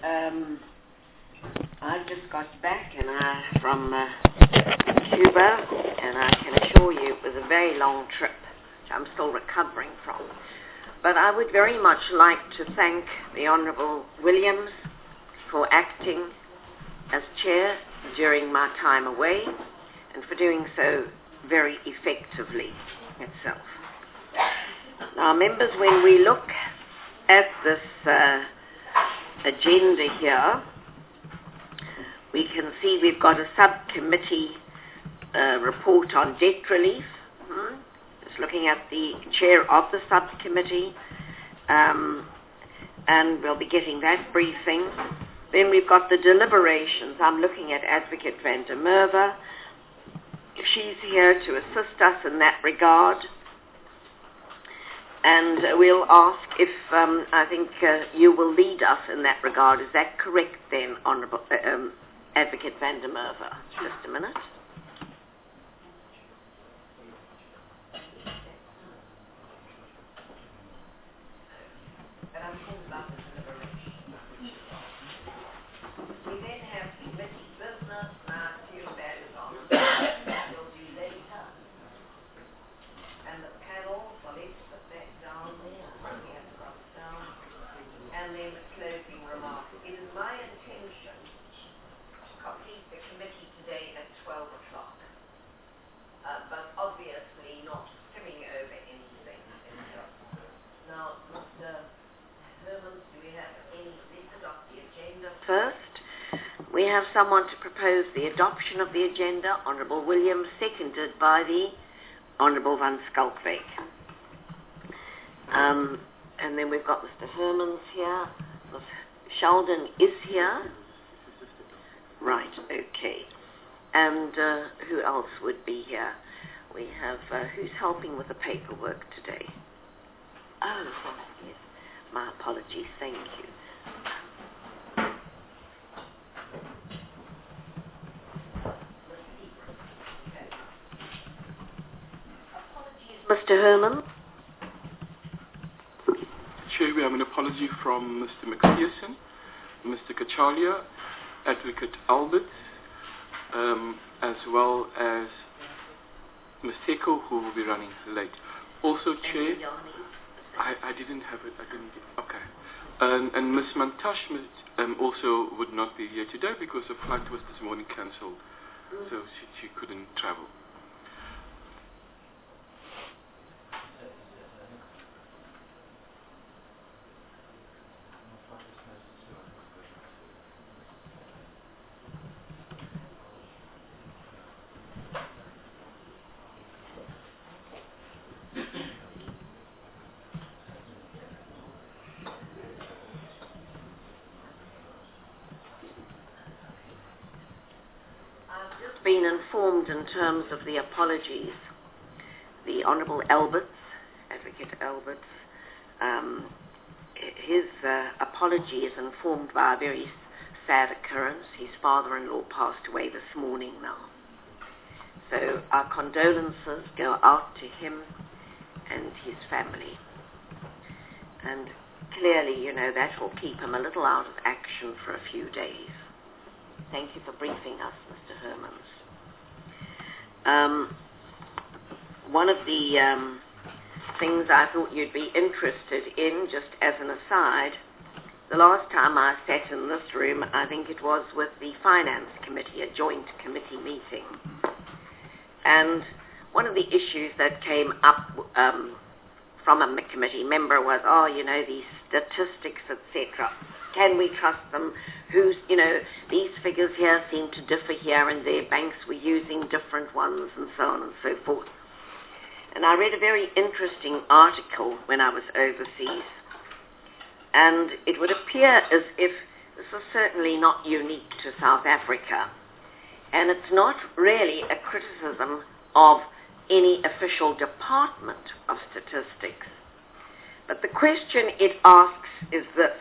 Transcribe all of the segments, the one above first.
I just got back from Cuba, and I can assure you it was a very long trip, which I'm still recovering from. But I would very much like to thank the Honourable Williams for acting as chair during my time away, and for doing so very effectively itself. Now, members, when we look at this agenda here, we can see we've got a subcommittee report on debt relief. Just looking at the chair of the subcommittee, and we'll be getting that briefing. Then we've got the deliberations. I'm looking at Advocate van der Merwe. She's here to assist us in that regard. And we'll ask if, I think you will lead us in that regard. Is that correct then, Honourable Advocate van der Merwe? Just a minute. We then have committee business, and I assume that is on the we'll do later. And the panel, well, let's put that down there. And then the closing remarks. It is my intention to complete the committee today at 12 o'clock. But obviously not skimming over anything. Now, Mr. Herman, do we have any? Let's adopt the agenda first. We have someone to propose the adoption of the agenda, Honourable Williams, seconded by the Honourable van Schalkwyk. And then we've got Mr. Hermans here. Ms. Sheldon is here. Right, okay. And who else would be here? We have, who's helping with the paperwork today? Oh, yes. My apologies, thank you. Mr. Herman? Chair, we have an apology from Mr. McPherson, Mr. Kachalia, Advocate Albert, as well as Ms. Seko, who will be running late. Also, Chair, I didn't have it. Okay. And Ms. Mantash also would not be here today because her flight was this morning cancelled, so she couldn't travel. Been informed in terms of the apologies. The Honourable Alberts, Advocate Alberts, his apology is informed by a very sad occurrence. His father-in-law passed away this morning now. So our condolences go out to him and his family. And clearly, that will keep him a little out of action for a few days. Thank you for briefing us, Mr. Hermans. One of the things I thought you'd be interested in, just as an aside, the last time I sat in this room, I think it was with the Finance Committee, a joint committee meeting. And one of the issues that came up from a committee member was, these statistics, etc. Can we trust them? These figures here seem to differ here and there. Banks were using different ones and so on and so forth. And I read a very interesting article when I was overseas. And it would appear as if this is certainly not unique to South Africa. And it's not really a criticism of any official department of statistics. But the question it asks is this.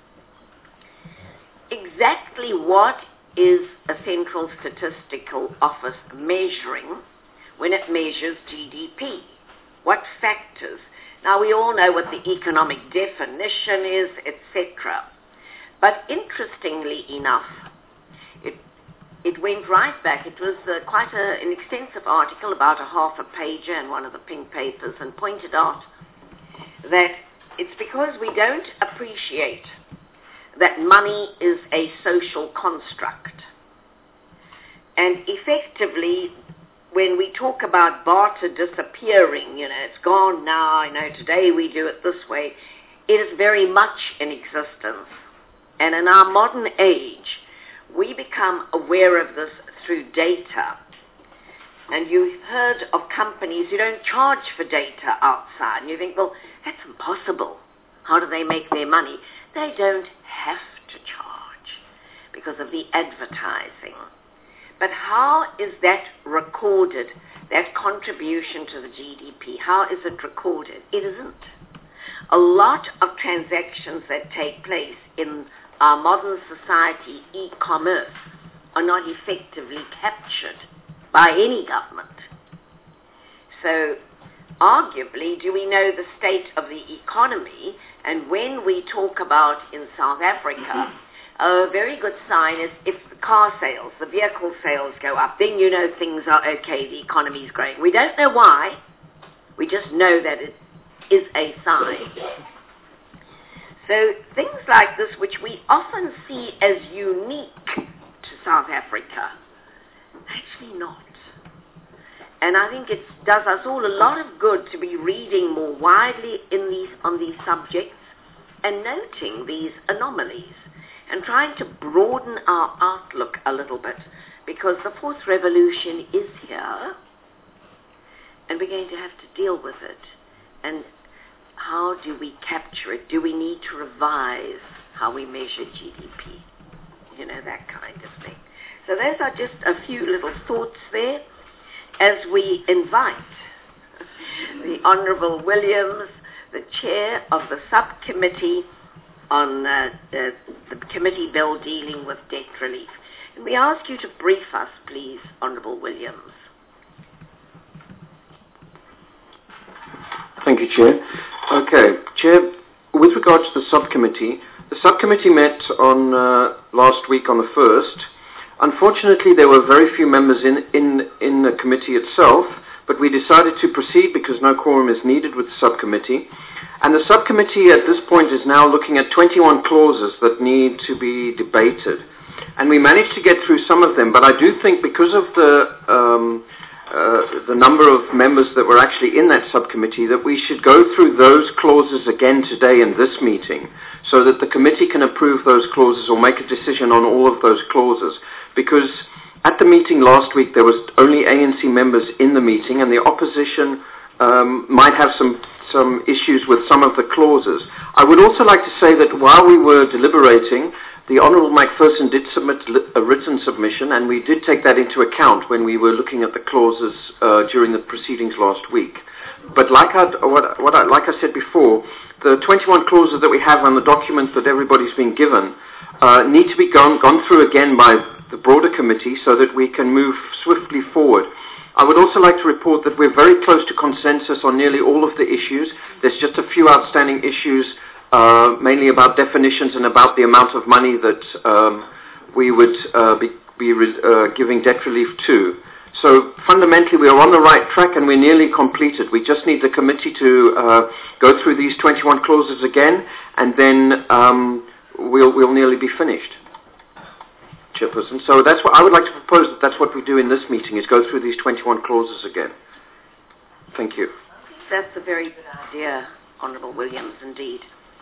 Exactly what is a central statistical office measuring when it measures GDP? What factors? Now, we all know what the economic definition is, etc. But interestingly enough, it went right back. It was quite an extensive article, about a half a pager in one of the pink papers, and pointed out that it's because we don't appreciate that money is a social construct. And effectively, when we talk about barter disappearing, it's gone now, today we do it this way, it is very much in existence. And in our modern age, we become aware of this through data. And you've heard of companies who don't charge for data outside. And you think, well, that's impossible. How do they make their money? They don't have to charge because of the advertising. But how is that recorded, that contribution to the GDP? How is it recorded? It isn't. A lot of transactions that take place in our modern society, e-commerce, are not effectively captured by any government. So, arguably, do we know the state of the economy? And when we talk about in South Africa, a very good sign is if the car sales, the vehicle sales go up, then you know things are okay, the economy is growing. We don't know why, we just know that it is a sign. So things like this, which we often see as unique to South Africa, actually not. And I think it does us all a lot of good to be reading more widely on these subjects and noting these anomalies and trying to broaden our outlook a little bit, because the fourth revolution is here and we're going to have to deal with it. And how do we capture it? Do we need to revise how we measure GDP? That kind of thing. So those are just a few little thoughts there as we invite the Honourable Williams, the chair of the subcommittee on the committee bill dealing with debt relief. And we ask you to brief us, please, Honourable Williams. Thank you, Chair. Okay, Chair, with regard to the subcommittee met on last week on the 1st. Unfortunately, there were very few members in the committee itself, but we decided to proceed because no quorum is needed with the subcommittee. And the subcommittee at this point is now looking at 21 clauses that need to be debated. And we managed to get through some of them, but I do think because of the number of members that were actually in that subcommittee, that we should go through those clauses again today in this meeting so that the committee can approve those clauses or make a decision on all of those clauses. Because at the meeting last week there was only ANC members in the meeting, and the opposition might have some issues with some of the clauses. I would also like to say that while we were deliberating, the Honourable Macpherson did submit a written submission, and we did take that into account when we were looking at the clauses during the proceedings last week. But like I said before, the 21 clauses that we have on the document that everybody's been given need to be gone through again by the broader committee so that we can move swiftly forward. I would also like to report that we're very close to consensus on nearly all of the issues. There's just a few outstanding issues, mainly about definitions and about the amount of money that we would be giving debt relief to. So fundamentally we are on the right track and we're nearly completed. We just need the committee to go through these 21 clauses again, and then we'll nearly be finished, Chairperson. So that's what I would like to propose, that's what we do in this meeting, is go through these 21 clauses again. Thank you. That's a very good idea, Honourable Williams, indeed.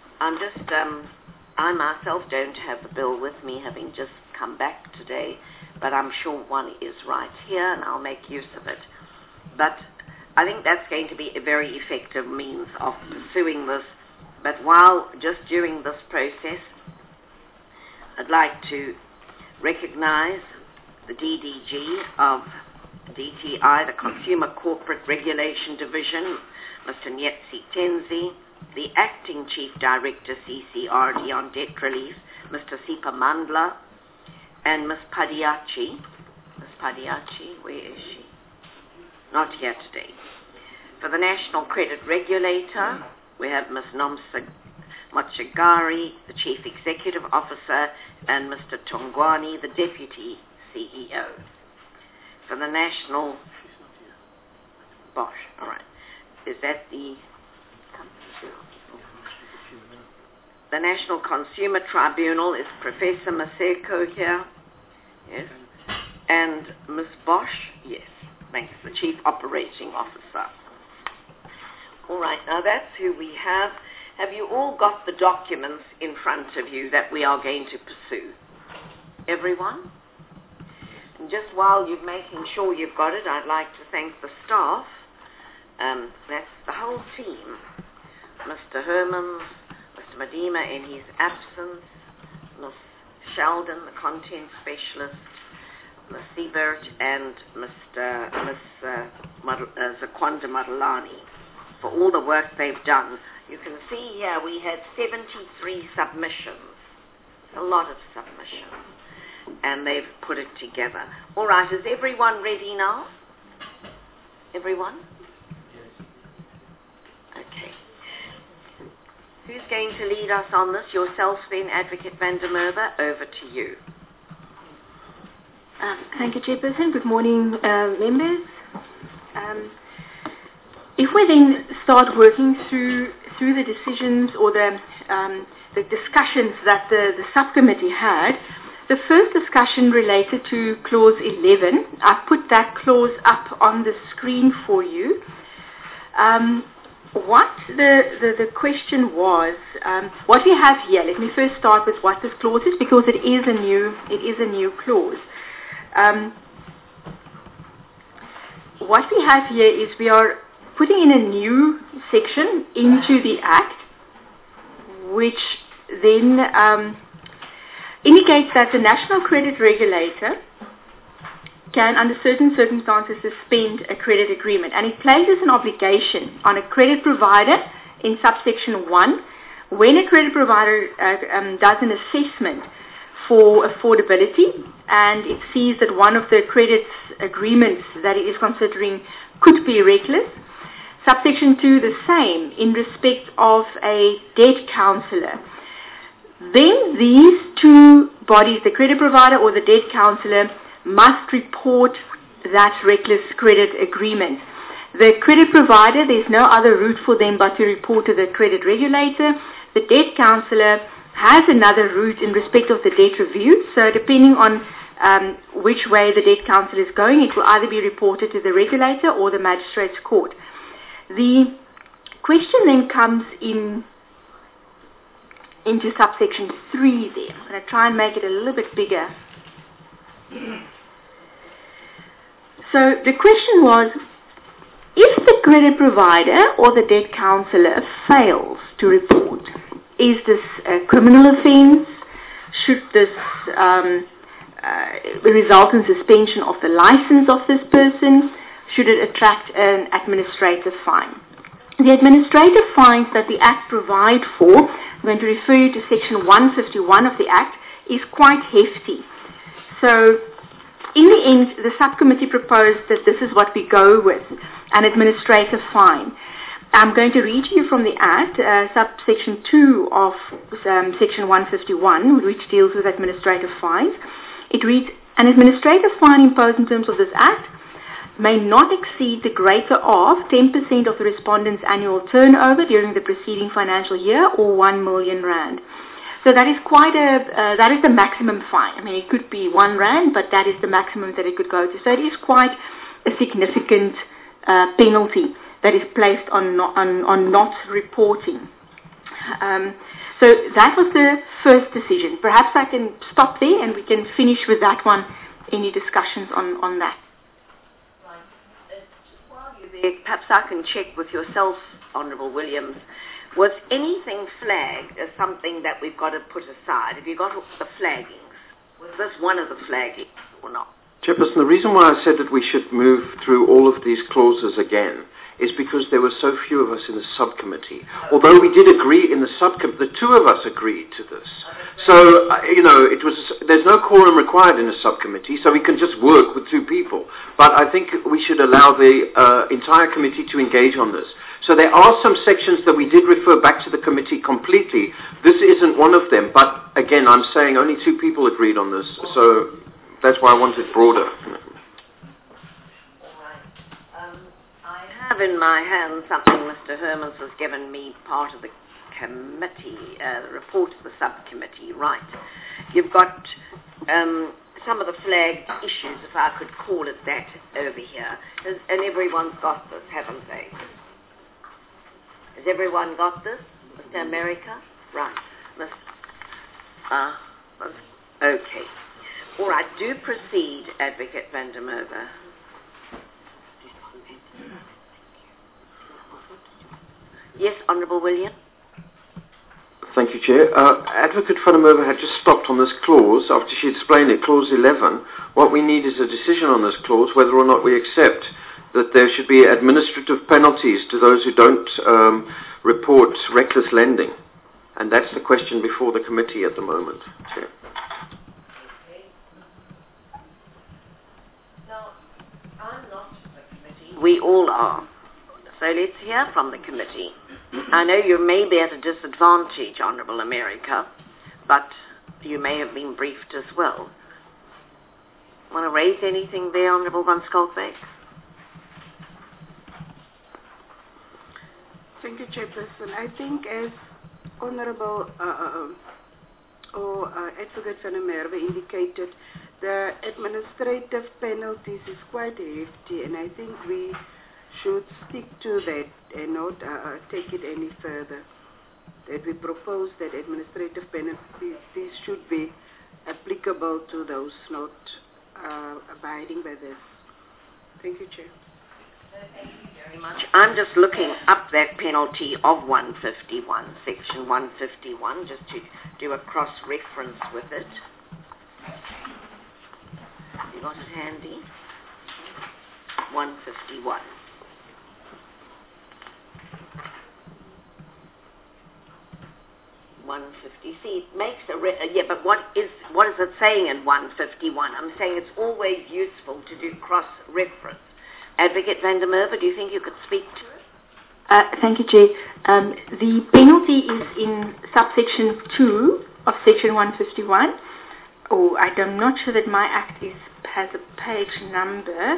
I myself don't have the bill with me, having just come back today, but I'm sure one is right here, and I'll make use of it. But I think that's going to be a very effective means of pursuing this. But just during this process, I'd like to recognize the DDG of DTI, the Consumer Corporate Regulation Division, Mr. Nyetsi Tenzi, the Acting Chief Director, CCRD, on debt relief, Mr. Sipa Mandla, and Ms. Padiachi. Ms. Padiachi, where is she? Not here today. For the National Credit Regulator, we have Ms. Mochigari, the Chief Executive Officer, and Mr. Tongwani, the Deputy CEO. For the National... Bosch, all right. Is that the... The National Consumer Tribunal is Professor Maseko here. Yes. And Ms. Bosch, yes, thanks, the Chief Operating Officer. All right, now that's who we have. Have you all got the documents in front of you that we are going to pursue? Everyone? And just while you're making sure you've got it, I'd like to thank the staff. That's the whole team. Mr. Hermans, Mr. Madima in his absence, Ms. Sheldon, the content specialist, Ms. Siebert, and Ms. Zakwanda Madalani for all the work they've done. You can see here we had 73 submissions, a lot of submissions, and they've put it together. All right, is everyone ready now? Everyone? Okay. Who's going to lead us on this? Yourself then, Advocate van der Merwe, over to you. Thank you, Chairperson. Good morning, members. If we then start working through the decisions or the discussions that the subcommittee had, the first discussion related to Clause 11. I've put that clause up on the screen for you. What the question was, what we have here, let me first start with what this clause is, because it is a new clause. What we have here is we are putting in a new section into the Act, which then indicates that the National Credit Regulator can, under certain circumstances, suspend a credit agreement. And it places an obligation on a credit provider in subsection 1 when a credit provider does an assessment for affordability and it sees that one of the credit agreements that it is considering could be reckless. Subsection 2, the same in respect of a debt counsellor. Then these two bodies, the credit provider or the debt counsellor, must report that reckless credit agreement. The credit provider, there's no other route for them but to report to the credit regulator. The debt counsellor has another route in respect of the debt review. So depending on which way the debt counsellor is going, it will either be reported to the regulator or the magistrate's court. The question then comes into subsection 3 there. I'm going to try and make it a little bit bigger. So the question was, if the credit provider or the debt counsellor fails to report, is this a criminal offence? Should this result in suspension of the license of this person? Should it attract an administrative fine? The administrative fines that the Act provide for, I'm going to refer you to section 151 of the Act, is quite hefty. So in the end, the subcommittee proposed that this is what we go with, an administrative fine. I'm going to read to you from the Act, subsection 2 of section 151, which deals with administrative fines. It reads, an administrative fine imposed in terms of this Act may not exceed the greater of 10% of the respondent's annual turnover during the preceding financial year or 1 million rand. So that is that is the maximum fine. I mean, it could be 1 rand, but that is the maximum that it could go to. So it is quite a significant penalty that is placed on not reporting. So that was the first decision. Perhaps I can stop there and we can finish with that one. Any discussions on that? Right. Just while you're there, perhaps I can check with yourself, Honourable Williams. Was anything flagged as something that we've got to put aside? Have you got the flaggings? Was this one of the flaggings or not? Chairperson, the reason why I said that we should move through all of these clauses again is because there were so few of us in the subcommittee. Although we did agree in the subcommittee, the two of us agreed to this. So, there's no quorum required in a subcommittee, so we can just work with two people. But I think we should allow the entire committee to engage on this. So there are some sections that we did refer back to the committee completely. This isn't one of them, but again, I'm saying only two people agreed on this, so that's why I want it broader. I have in my hand something Mr. Hermans has given me, part of the committee, the report of the subcommittee. Right. You've got some of the flagged issues, if I could call it that, over here. And everyone's got this, haven't they? Has everyone got this? Mr. America? Right. Okay. All right. Do proceed, Advocate van der Merwe. Yes, Honourable William. Thank you, Chair. Advocate van der Merwe had just stopped on this clause after she explained it, clause 11. What we need is a decision on this clause, whether or not we accept that there should be administrative penalties to those who don't report reckless lending. And that's the question before the committee at the moment, Chair. Now, I'm not the committee. We all are. So let's hear from the committee. I know you may be at a disadvantage, Honourable America, but you may have been briefed as well. Want to raise anything there, Honourable van Schalkwyk? Thank you, Chairperson. I think as Honourable Advocate van der Merwe indicated, the administrative penalties is quite hefty, and I think we should stick to that and not take it any further. That we propose that administrative penalties should be applicable to those not abiding by this. Thank you, Chair. Thank you very much. I'm just looking up that penalty of 151, section 151, just to do a cross-reference with it. You got it handy? 151. See, it makes but what is it saying in 151? I'm saying it's always useful to do cross-reference. Advocate van der Merwe, do you think you could speak to it? Thank you, Chair. The penalty is in subsection 2 of section 151. I'm not sure that my act has a page number.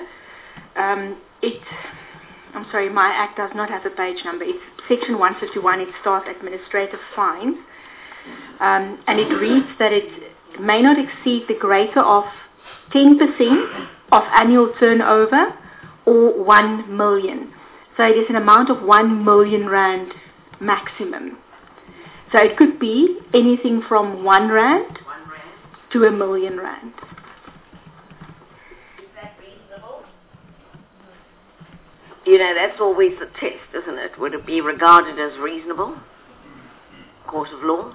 I'm sorry, my act does not have a page number. It's section 151. It starts administrative fines. And it reads that it may not exceed the greater of 10% of annual turnover or 1 million. So it is an amount of 1 million rand maximum. So it could be anything from 1 rand to 1 million rand. Is that reasonable? You know, that's always the test, isn't it? Would it be regarded as reasonable? Court of law?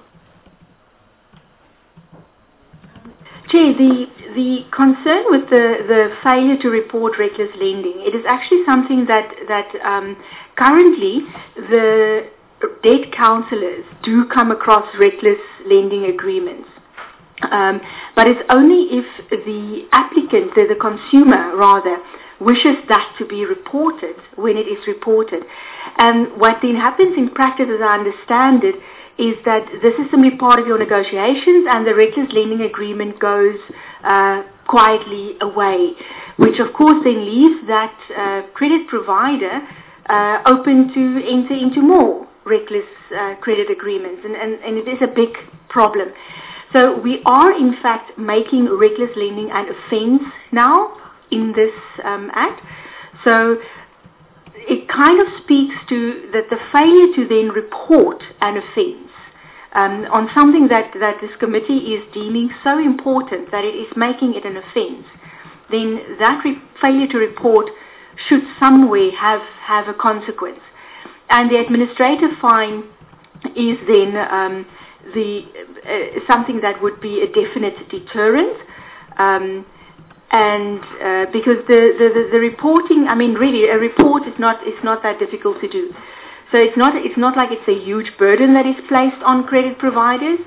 Chair, the concern with the failure to report reckless lending, it is actually something that currently the debt counsellors do come across reckless lending agreements. But it's only if the applicant, the consumer rather, wishes that to be reported when it is reported. And what then happens in practice, as I understand it, is that this is simply part of your negotiations and the reckless lending agreement goes quietly away, which of course then leaves that credit provider open to enter into more reckless credit agreements, and it is a big problem. So we are in fact making reckless lending an offence now in this Act. So it kind of speaks to that the failure to then report an offence on something that this committee is deeming so important that it is making it an offence, then that failure to report should somewhere have a consequence. And the administrative fine is then something that would be a definite deterrent. and because the reporting, I mean, really, a report is not that difficult to do. So it's not like it's a huge burden that is placed on credit providers.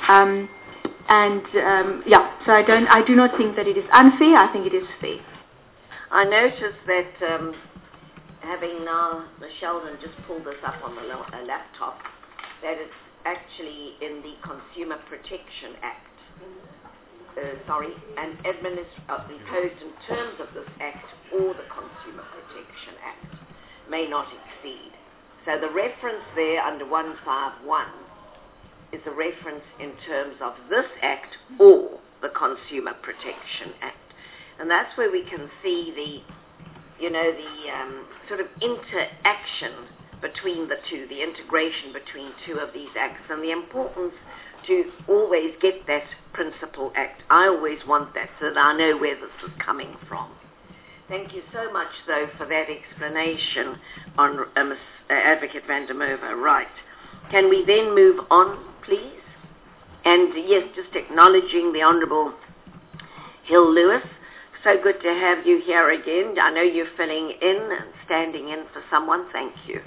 So I do not think that it is unfair. I think it is fair. I noticed that having now Sheldon just pulled this up on the laptop, that it's actually in the Consumer Protection Act. And the imposed in terms of this Act or the Consumer Protection Act may not exceed. So the reference there under 151 is a reference in terms of this Act or the Consumer Protection Act. And that's where we can see the sort of interaction between the two, the integration between two of these acts, and the importance to always get that Principal Act. I always want that so that I know where this is coming from. Thank you so much, though, for that explanation on Advocate van der Merwe. Right. Can we then move on, please? And yes, just acknowledging the Honourable Hill Lewis. So good to have you here again. I know you're filling in and standing in for someone. Thank you.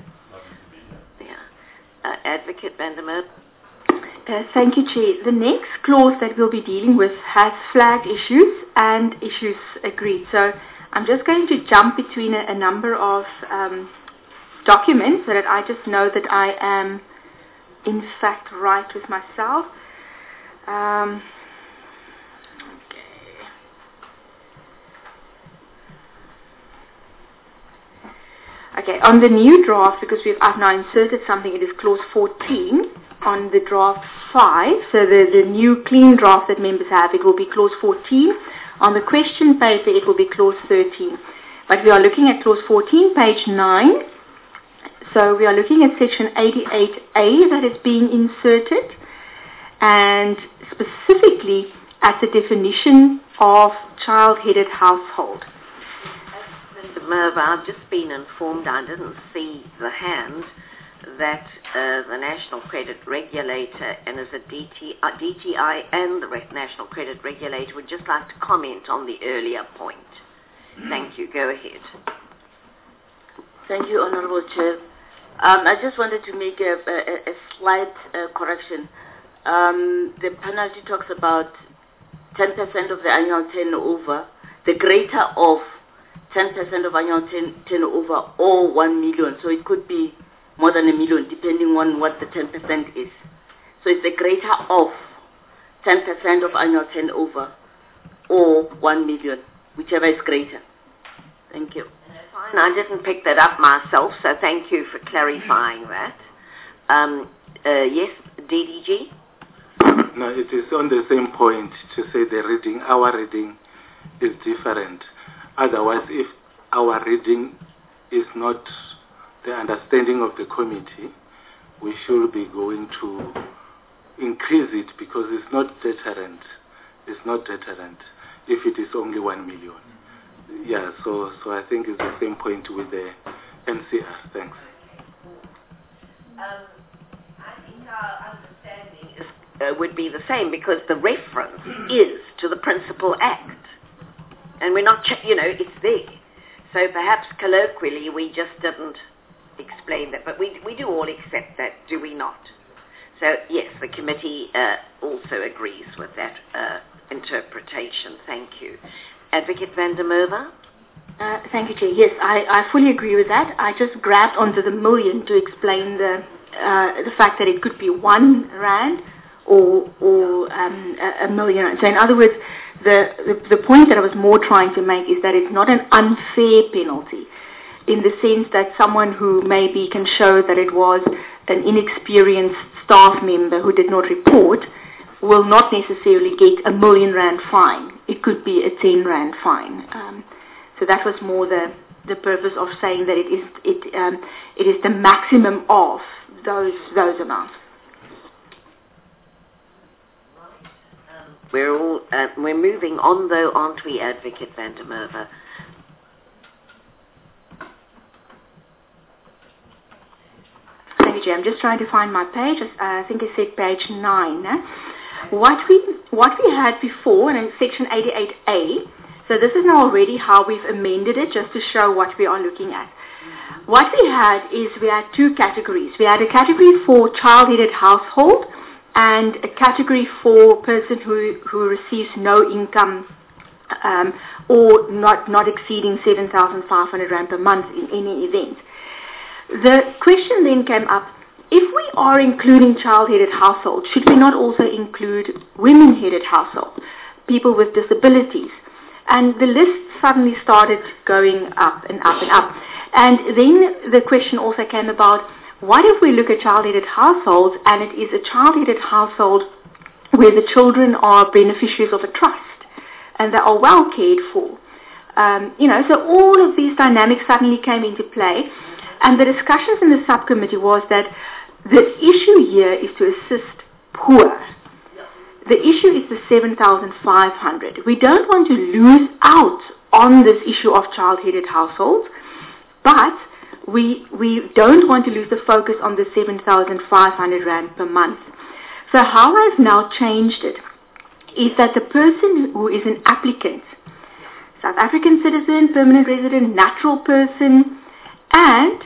Yeah. Advocate van der Merwe. Thank you, Chair. The next clause that we'll be dealing with has flagged issues and issues agreed. So I'm just going to jump between a number of documents so that I just know that I am, in fact, right with myself. Okay, on the new draft, because I've now inserted something, it is clause 14 on the draft 5. So the new clean draft that members have, it will be clause 14. On the question paper, it will be clause 13. But we are looking at clause 14, page 9. So we are looking at section 88A that is being inserted, and specifically at the definition of child-headed household. Merve, I've just been informed, I didn't see the hand, that the National Credit Regulator and as a DTI and the National Credit Regulator would just like to comment on the earlier point. Thank you. Go ahead. Thank you, Honourable Chair. I just wanted to make a slight correction. The penalty talks about 10% of the annual turnover, the greater of 10% of annual turnover or 1 million. So it could be more than $1 million, depending on what the 10% is. So it's the greater of 10% of annual turnover or 1 million, whichever is greater. Thank you. Fine. I didn't pick that up myself, so thank you for clarifying that. Yes, DDG? No, it is on the same point to say the reading, our reading is different. Otherwise, if our reading is not the understanding of the committee, we should be going to increase it because it's not deterrent. It's not deterrent if it is only 1 million. Yeah, so I think it's the same point with the NCR. Thanks. I think our understanding would be the same because the reference is to the Principal Act. And we're not, it's there. So perhaps colloquially we just didn't explain that. But we do all accept that, do we not? So, yes, the committee also agrees with that interpretation. Thank you. Advocate van der Merwe? Thank you, Chair. Yes, I fully agree with that. I just grabbed onto the million to explain the fact that it could be R1 or $1 million. So in other words, the point that I was more trying to make is that it's not an unfair penalty in the sense that someone who maybe can show that it was an inexperienced staff member who did not report will not necessarily get R1 million fine. It could be a R10 fine. So that was more the purpose of saying that it is the maximum of those amounts. We're moving on, though, aren't we, Advocate van der Merwe? Thank you, Jay. I'm just trying to find my page. I think it said page 9. What we had before, in section 88A, So this is now already how we've amended it, just to show what we are looking at. What we had two categories. We had a category for child-headed household and a category for person who receives no income or not exceeding 7,500 Rand per month in any event. The question then came up, if we are including child-headed households, should we not also include women-headed households, people with disabilities? And the list suddenly started going up and up and up. And then the question also came about, what if we look at child-headed households and it is a child-headed household where the children are beneficiaries of a trust and they are well cared for? So all of these dynamics suddenly came into play. And the discussions in the subcommittee was that the issue here is to assist poor. The issue is the 7,500. We don't want to lose out on this issue of child-headed households, but we don't want to lose the focus on the 7,500 Rand per month. So how I've now changed it is that the person who is an applicant, South African citizen, permanent resident, natural person, and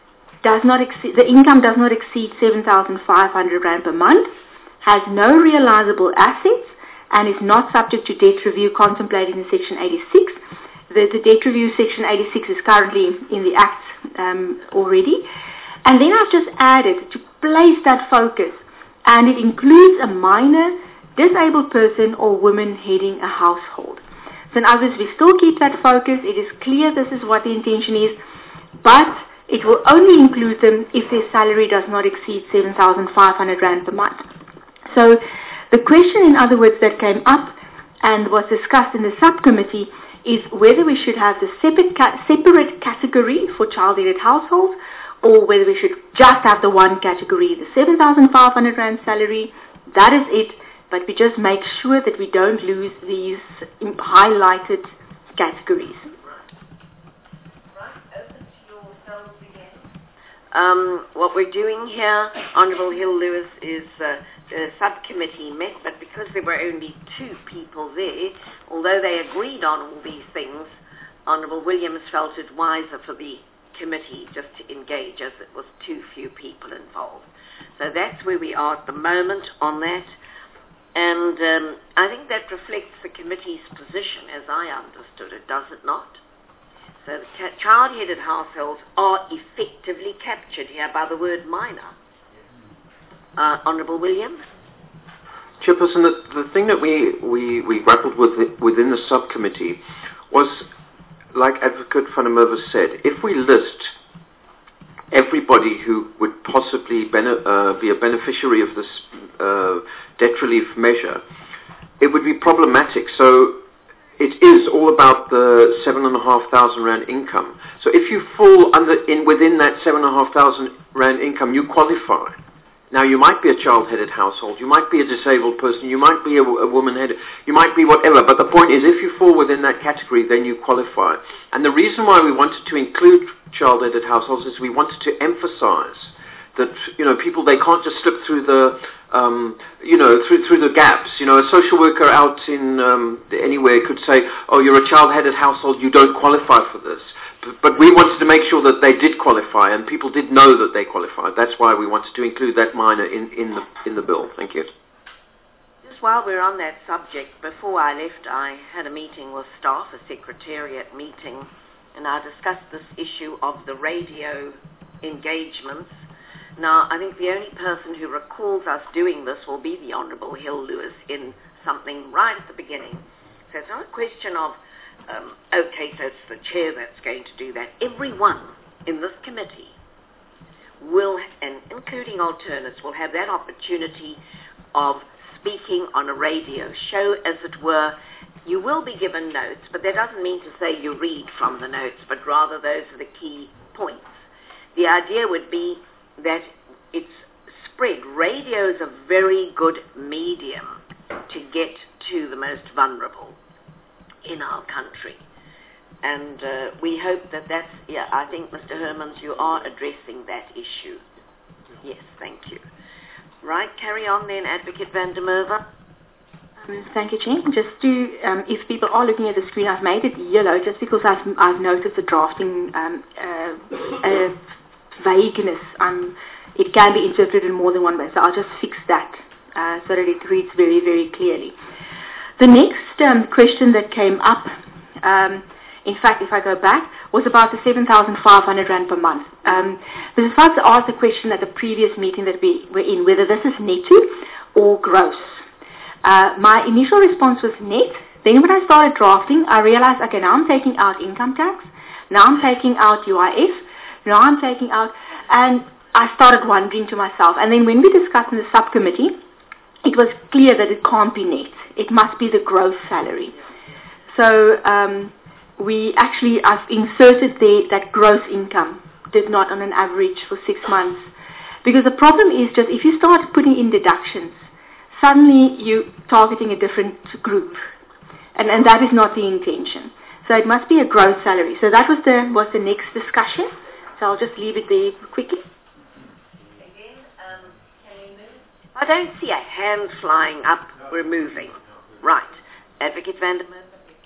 the income does not exceed 7,500 Rand per month, has no realizable assets, and is not subject to debt review contemplated in Section 86. The debt review Section 86 is currently in the Act already. And then I've just added to place that focus, and it includes a minor, disabled person or woman heading a household. So in other words, we still keep that focus. It is clear this is what the intention is, but it will only include them if their salary does not exceed 7,500 Rand per month. So the question, in other words, that came up and was discussed in the subcommittee is whether we should have the separate category for child-headed households, or whether we should just have the one category, the 7,500 Rand salary. That is it, but we just make sure that we don't lose these highlighted categories. What we're doing here, Honourable Hill-Lewis, is the subcommittee met, but because there were only two people there, although they agreed on all these things, Honourable Williams felt it wiser for the committee just to engage, as it was too few people involved. So that's where we are at the moment on that. And I think that reflects the committee's position, as I understood it, does it not? So the child-headed households are effectively captured here by the word minor. Honourable Williams? Chairperson, the thing that we grappled with within the subcommittee was, like Advocate van der Merwe said, if we list everybody who would possibly be a beneficiary of this debt relief measure, it would be problematic. So it is all about the 7,500 Rand income. So if you fall within that 7,500 Rand income, you qualify. Now, you might be a child-headed household, you might be a disabled person, you might be a woman-headed, you might be whatever, but the point is, if you fall within that category, then you qualify. And the reason why we wanted to include child-headed households is we wanted to emphasize that, people, they can't just slip through the, through the gaps. A social worker out in anywhere could say, oh, you're a child-headed household, you don't qualify for this. But we wanted to make sure that they did qualify, and people did know that they qualified. That's why we wanted to include that minor in the bill. Thank you. Just while we're on that subject, before I left, I had a meeting with staff, a secretariat meeting, and I discussed this issue of the radio engagements. Now, I think the only person who recalls us doing this will be the Honourable Hill-Lewis in something right at the beginning. So it's not a question of okay, so it's the chair that's going to do that. Everyone in this committee will, and including alternates, will have that opportunity of speaking on a radio show, as it were. You will be given notes, but that doesn't mean to say you read from the notes, but rather those are the key points. The idea would be that it's spread. Radio is a very good medium to get to the most vulnerable in our country. And we hope that's, I think, Mr. Hermans, you are addressing that issue. Yes, thank you. Right, carry on then, Advocate van der Merwe. Thank you, Chair. Just to, if people are looking at the screen, I've made it yellow just because I've noticed the drafting vagueness. It can be interpreted in more than one way, so I'll just fix that so that it reads very, very clearly. The next question that came up, in fact, if I go back, was about the 7,500 Rand per month. Mrs. Fox asked the question at the previous meeting that we were in, whether this is netto or gross. My initial response was net. Then when I started drafting, I realized, okay, now I'm taking out income tax, now I'm taking out UIF, now I'm taking out, and I started wondering to myself. And then when we discussed in the subcommittee, it was clear that it can't be net. It must be the gross salary. So I've inserted there that gross income did not on an average for 6 months. Because the problem is just if you start putting in deductions, suddenly you're targeting a different group. And that is not the intention. So it must be a gross salary. So that was the next discussion. So I'll just leave it there quickly. Again, can you move? I don't see a hand flying up. We're moving. Right. Advocate Vanderman.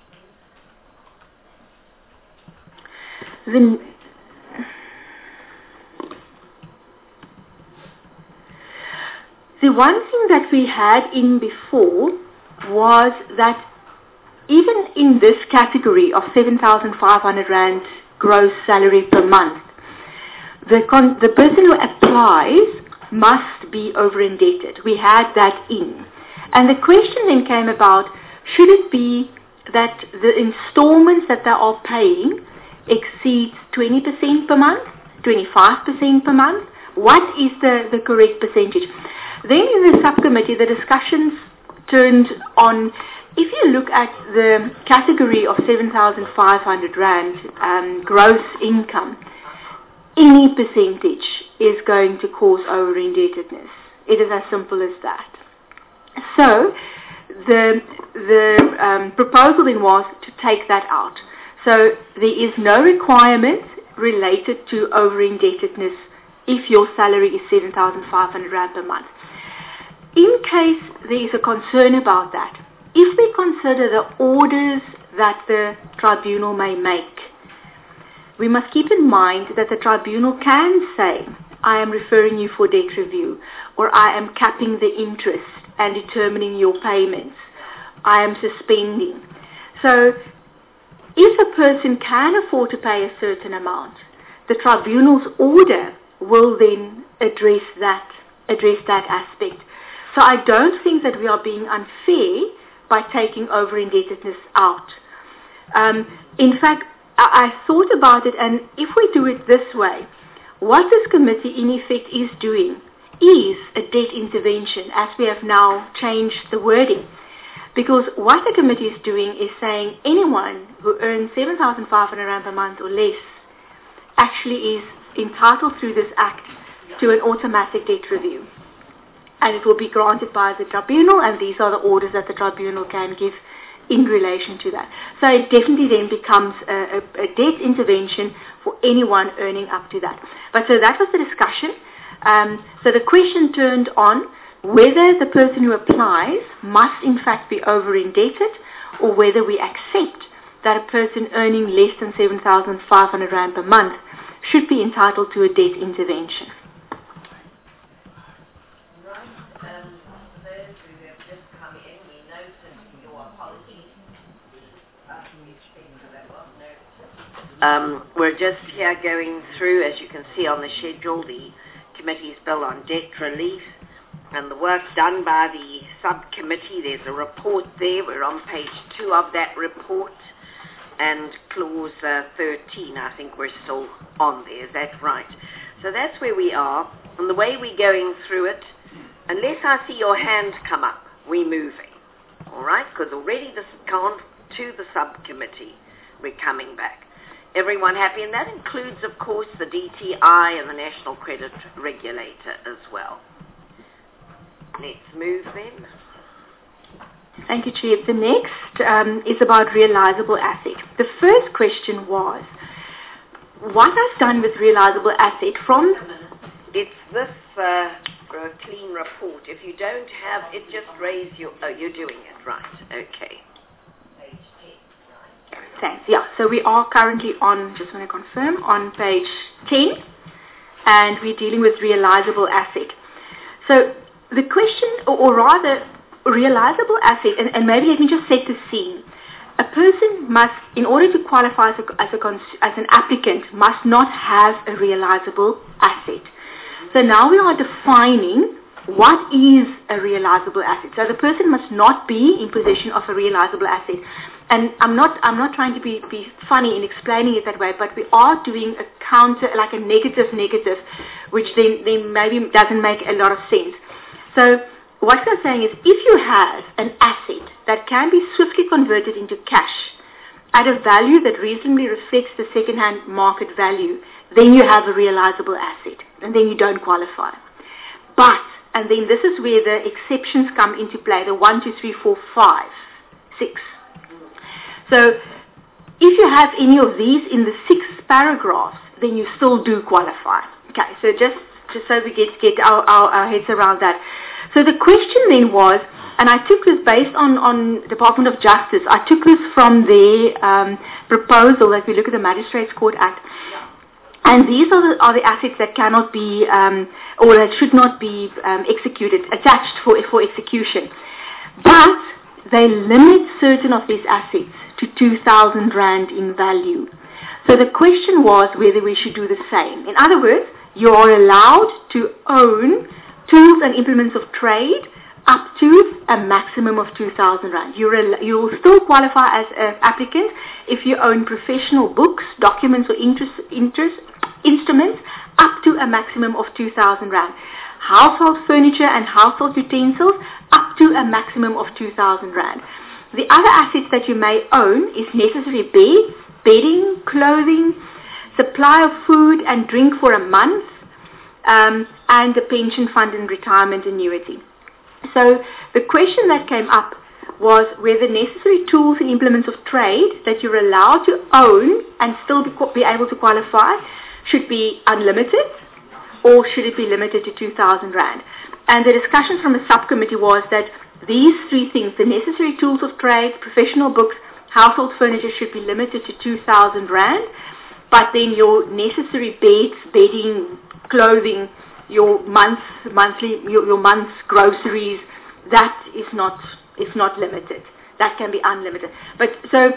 The one thing that we had in before was that even in this category of 7,500 Rand gross salary per month, the person who applies must be over-indebted. We had that in. And the question then came about, should it be that the installments that they are paying exceeds 20% per month, 25% per month? What is the correct percentage? Then in the subcommittee, the discussions turned on, if you look at the category of 7,500 Rand gross income, any percentage is going to cause over-indebtedness. It is as simple as that. So the proposal then was to take that out. So there is no requirement related to over-indebtedness if your salary is 7,500 Rand per month. In case there is a concern about that, if we consider the orders that the tribunal may make, we must keep in mind that the tribunal can say, I am referring you for debt review, or I am capping the interest and determining your payments. I am suspending. So if a person can afford to pay a certain amount, the tribunal's order will then address that aspect. So I don't think that we are being unfair by taking over-indebtedness out. In fact, I thought about it, and if we do it this way, what this committee in effect is doing is a debt intervention, as we have now changed the wording. Because what the committee is doing is saying anyone who earns 7,500 Rand per month or less actually is entitled through this act to an automatic debt review. And it will be granted by the tribunal, and these are the orders that the tribunal can give in relation to that. So it definitely then becomes a debt intervention for anyone earning up to that. But so that was the discussion. So the question turned on whether the person who applies must in fact be over-indebted, or whether we accept that a person earning less than 7,500 Rand per month should be entitled to a debt intervention. We're just here going through, as you can see on the schedule, the committee's bill on debt relief and the work done by the subcommittee. There's a report there. We're on page 2 of that report, and clause 13, I think we're still on there. Is that right? So that's where we are. And the way we're going through it, unless I see your hand come up, we're moving. All right? Because already this gone to the subcommittee. We're coming back. Everyone happy? And that includes, of course, the DTI and the National Credit Regulator as well. Let's move then. Thank you, Chair. The next is about realizable asset. The first question was, what I've done with realizable asset from... It's this for a clean report. If you don't have it, just raise your... Oh, you're doing it, right. Okay. Thanks. Yeah, so we are currently on, just want to confirm, on page 10, and we're dealing with realizable asset. So the question, or rather, realizable asset, and maybe let me just set the scene. A person must, in order to qualify as an applicant, must not have a realizable asset. So now we are defining what is a realizable asset. So the person must not be in possession of a realizable asset. And I'm not trying to be funny in explaining it that way, but we are doing a counter, like a negative, which then maybe doesn't make a lot of sense. So what we're saying is, if you have an asset that can be swiftly converted into cash at a value that reasonably reflects the second-hand market value, then you have a realizable asset, and then you don't qualify. But, and then this is where the exceptions come into play, the 1, 2, 3, 4, 5, 6. So if you have any of these in the 6 paragraphs, then you still do qualify. Okay, so just so we get our heads around that. So the question then was, and I took this based on Department of Justice, I took this from their proposal that we look at the Magistrates Court Act. And these are the assets that cannot be, or that should not be executed, attached for execution. But they limit certain of these assets to 2,000 Rand in value. So the question was whether we should do the same. In other words, you are allowed to own tools and implements of trade up to a maximum of 2,000 Rand. You will still qualify as an applicant if you own professional books, documents or instruments up to a maximum of 2,000 Rand. Household furniture and household utensils up to a maximum of 2,000 Rand. The other assets that you may own is necessary beds, bedding, clothing, supply of food and drink for a month, and the pension fund and retirement annuity. So the question that came up was whether necessary tools and implements of trade that you're allowed to own and still be able to qualify should be unlimited, or should it be limited to 2,000 Rand? And the discussion from the subcommittee was that these 3 things, the necessary tools of trade, professional books, household furniture, should be limited to 2,000 Rand, but then your necessary beds, bedding, clothing, your month's groceries, that is not limited. That can be unlimited. But so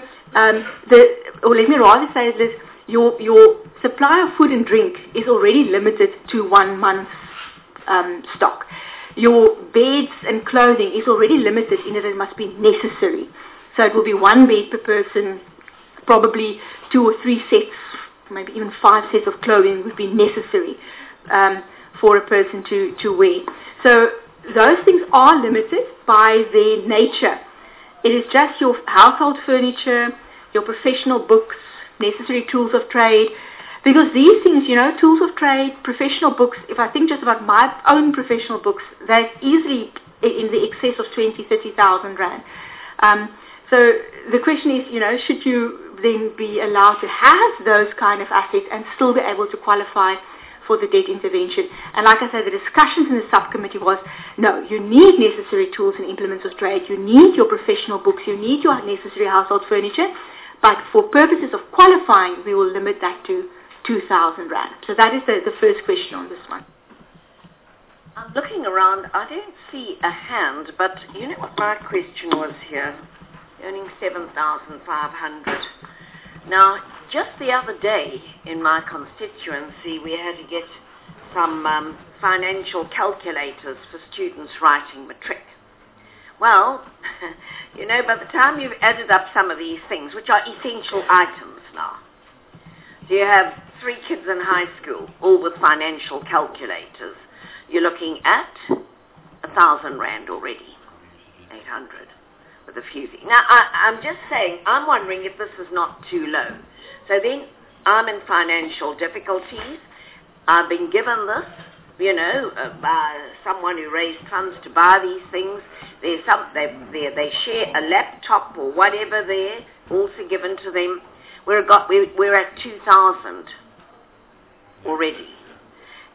or let me rather say this: your supply of food and drink is already limited to 1 month's stock. Your beds and clothing is already limited in that it must be necessary. So it will be 1 bed per person, probably 2 or 3 sets, maybe even 5 sets of clothing would be necessary for a person to wear. So those things are limited by their nature. It is just your household furniture, your professional books, necessary tools of trade, because these things, tools of trade, professional books, if I think just about my own professional books, they're easily in the excess of 20,000, 30,000 Rand. So the question is, should you then be allowed to have those kind of assets and still be able to qualify for the debt intervention? And like I said, the discussions in the subcommittee was, no, you need necessary tools and implements of trade, you need your professional books, you need your necessary household furniture, but for purposes of qualifying, we will limit that to 2,000 Rand. So that is the first question on this one. I'm looking around, I don't see a hand, but you know what my question was here? Earning 7,500. Now, just the other day in my constituency, we had to get some financial calculators for students writing matric. Well, by the time you've added up some of these things, which are essential items now, so you have 3 kids in high school, all with financial calculators, you're looking at 1,000 Rand already, 800. With a few things. Now, I'm just saying, I'm wondering if this is not too low. So then, I'm in financial difficulties. I've been given this, by someone who raised funds to buy these things. They share a laptop or whatever there, also given to them. We're at 2,000 already.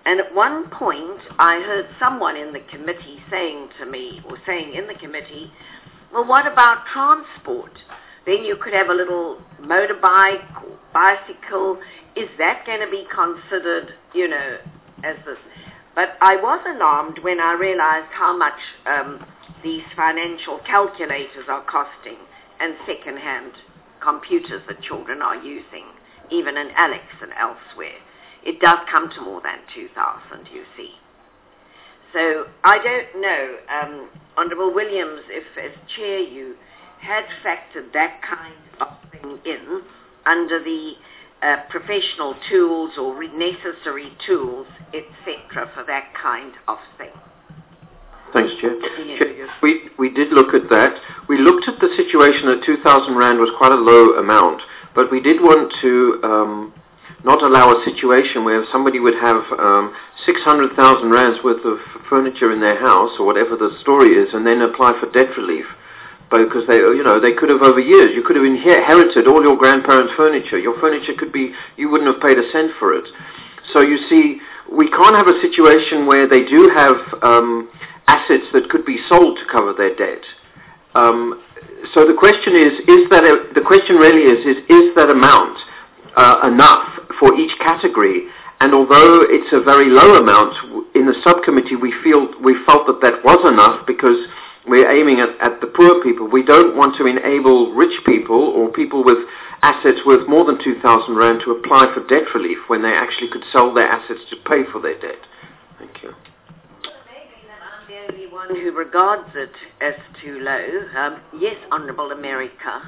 And at one point, I heard someone in the committee saying in the committee, well, what about transport? Then you could have a little motorbike or bicycle. Is that going to be considered, as this? But I was alarmed when I realized how much these financial calculators are costing and second-hand computers that children are using, even in Alex and elsewhere. It does come to more than 2,000, you see. So I don't know, Honourable Williams, if as chair you had factored that kind of thing in under the professional tools or necessary tools, etc., for that kind of thing. Thanks, Chair. Chair, we did look at that. We looked at the situation that 2,000 Rand was quite a low amount, but we did want to not allow a situation where somebody would have 600,000 Rands worth of furniture in their house, or whatever the story is, and then apply for debt relief. Because they could have over years, you could have inherited all your grandparents' furniture. Your furniture could be, you wouldn't have paid a cent for it. So you see, we can't have a situation where they do have assets that could be sold to cover their debt. So the question is that amount enough for each category? And although it's a very low amount, in the subcommittee we felt that was enough, because we're aiming at the poor people. We don't want to enable rich people or people with assets worth more than 2,000 Rand to apply for debt relief when they actually could sell their assets to pay for their debt. Thank you. Maybe that I'm the only one who regards it as too low. Yes, Honourable America.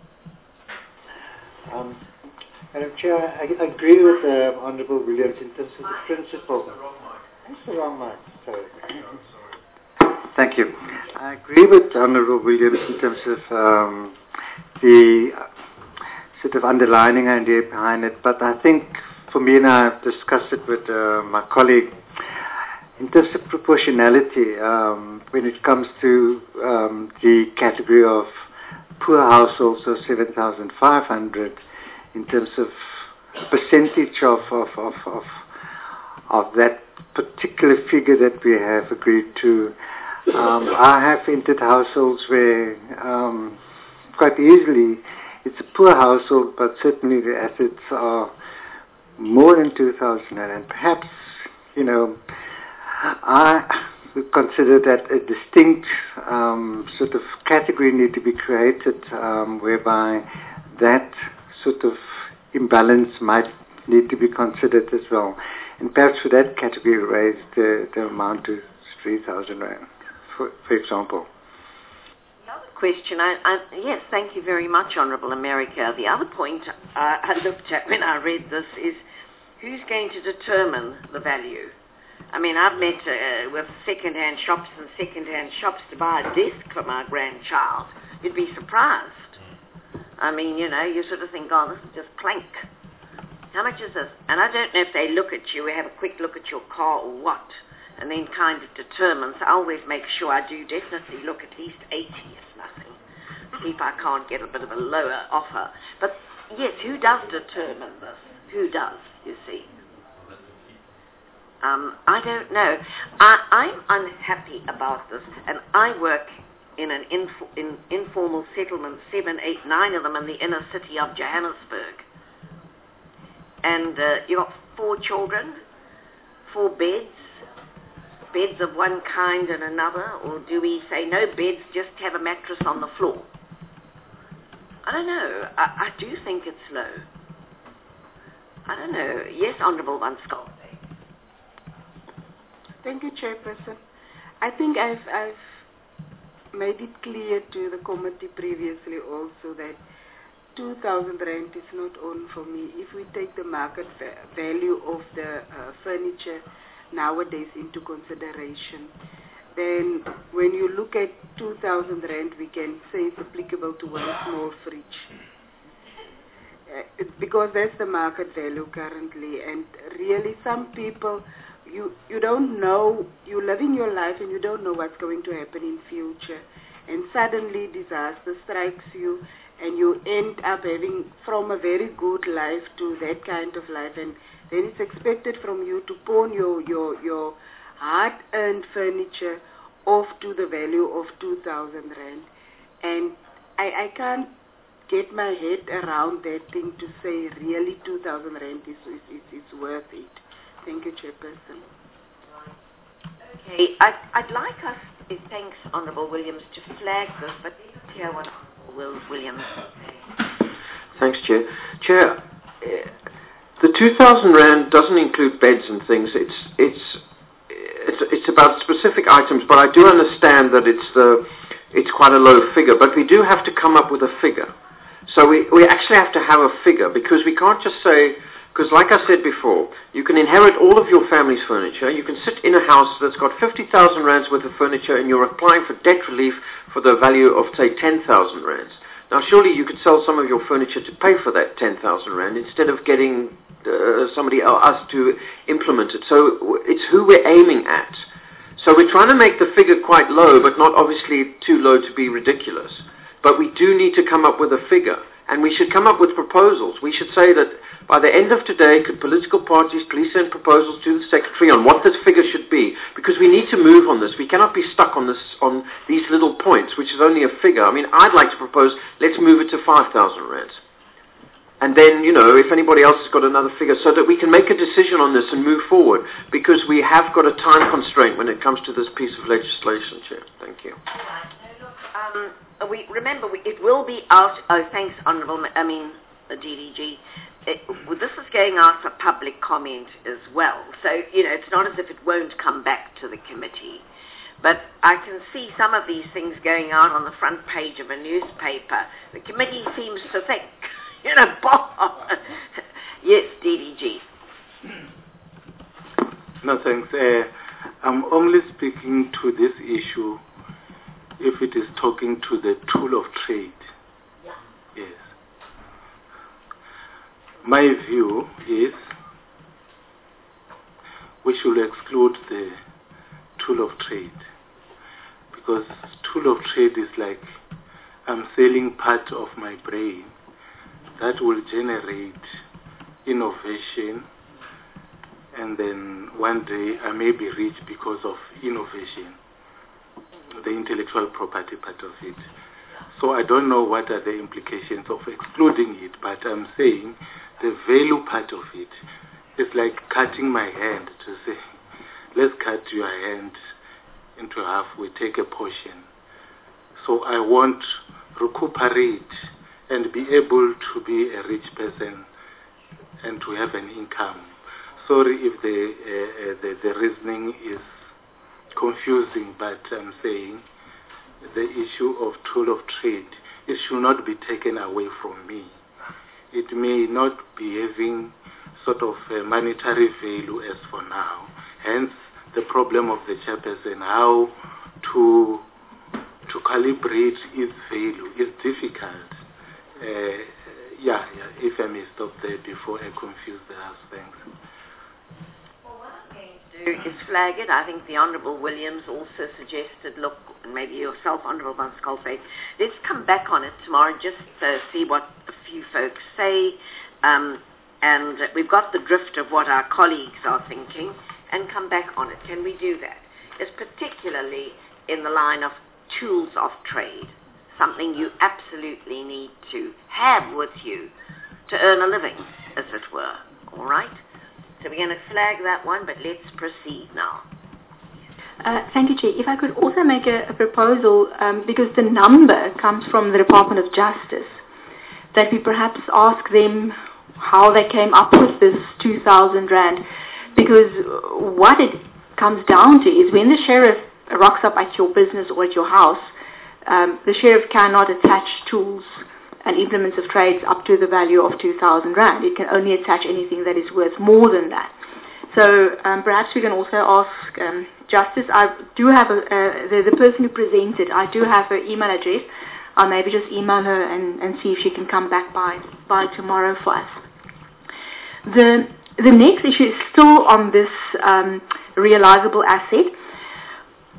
Madam Chair, I agree with Honourable Williams in terms of the principle. That's the wrong mic. Sorry. Thank you. I agree with Honourable Williams in terms of the sort of underlining idea behind it, but I think for me, and I've discussed it with my colleague, in terms of proportionality, when it comes to the category of poor households of 7,500, in terms of percentage of that particular figure that we have agreed to, I have entered households where quite easily it's a poor household, but certainly the assets are more than 2,000, and perhaps, I would consider that a distinct sort of category need to be created whereby that sort of imbalance might need to be considered as well. And perhaps for that category raise the amount to 3,000 Rand, for example. The other question, yes, thank you very much, Honourable America. The other point I looked at when I read this is, who's going to determine the value? I mean, I've met with second-hand shops to buy a desk for my grandchild. You'd be surprised. I mean, you sort of think, oh, this is just plank. How much is this? And I don't know if they look at you, have a quick look at your car or what, and then kind of determine. So I always make sure I do definitely look at least 80, if nothing. See if I can't get a bit of a lower offer. But yes, who does determine this? Who does, you see? I don't know. I'm unhappy about this, and I work in an informal settlement, 7, 8, 9 of them in the inner city of Johannesburg. And you got 4 children, 4 beds of one kind and another, or do we say no beds, just have a mattress on the floor? I don't know. I do think it's low. I don't know. Yes, Honourable Van Schalkwyk. Thank you, Chairperson. I think I've made it clear to the committee previously also that 2,000 Rand is not on for me. If we take the market value of the furniture nowadays into consideration, then when you look at 2,000 Rand, we can say it's applicable to one small fridge. Because that's the market value currently, and really some people, you don't know, you're living your life and you don't know what's going to happen in future. and suddenly disaster strikes you, and you end up having from a very good life to that kind of life, and then it's expected from you to pawn your hard-earned furniture off to the value of 2,000 rand. And I can't get my head around that thing to say really 2,000 rand is worth it. Thank you, Chairperson. Okay, I'd like us, thanks Honourable Williams, to flag this, but let's hear what Honourable Williams says. Thanks, Chair. Chair, the 2,000 rand doesn't include beds and things. It's about specific items, but I do understand that it's quite a low figure. But we do have to come up with a figure. So we actually have to have a figure, because we can't just say, because like I said before, you can inherit all of your family's furniture. You can sit in a house that's got 50,000 rands worth of furniture, and you're applying for debt relief for the value of, say, 10,000 rands. Now, surely you could sell some of your furniture to pay for that 10,000 rand instead of getting somebody else to implement it. So it's who we're aiming at. So we're trying to make the figure quite low, but not obviously too low to be ridiculous. But we do need to come up with a figure, and we should come up with proposals. We should say that by the end of today, could political parties please send proposals to the Secretary on what this figure should be? Because we need to move on this. We cannot be stuck on these little points, which is only a figure. I mean, I'd like to propose, let's move it to 5,000 rands. And then, if anybody else has got another figure, so that we can make a decision on this and move forward, because we have got a time constraint when it comes to this piece of legislation, Chair. Thank you. It will be out. Oh, thanks, Honourable. DDG. This is going out for public comment as well. So, it's not as if it won't come back to the committee. But I can see some of these things going out on the front page of a newspaper. The committee seems to think, yes, DDG. No, thanks. I'm only speaking to this issue if it is talking to the tool of trade. Yeah. Yes. My view is we should exclude the tool of trade, because tool of trade is like I'm selling part of my brain that will generate innovation, and then one day I may be rich because of innovation, the intellectual property part of it. So I don't know what are the implications of excluding it, but I'm saying the value part of it is like cutting my hand to say, let's cut your hand into half, we take a portion. So I won't recuperate and be able to be a rich person and to have an income. Sorry if the reasoning is confusing, but I'm saying the issue of tool of trade, it should not be taken away from me. It may not be having sort of a monetary value as for now. Hence, the problem of the chairperson, how to calibrate its value is difficult. If I may stop there before I confuse the House. Thanks. Well, what I'm going to do is flag it. I think the Honourable Williams also suggested, look, and maybe yourself, Honourable Van Schalkwyk, let's come back on it tomorrow, just see what a few folks say, and we've got the drift of what our colleagues are thinking, and come back on it. Can we do that? It's particularly in the line of tools of trade, something you absolutely need to have with you to earn a living, as it were. All right? So we're going to flag that one, but let's proceed now. Thank you, Chair. If I could also make a proposal, because the number comes from the Department of Justice, that we perhaps ask them how they came up with this 2,000 rand, because what it comes down to is when the sheriff rocks up at your business or at your house, the sheriff cannot attach tools and implements of trades up to the value of 2,000 rand. It can only attach anything that is worth more than that. So perhaps we can also ask Justice. I do have the person who presented, I do have her email address. I'll maybe just email her and see if she can come back by tomorrow for us. The next issue is still on this realizable asset.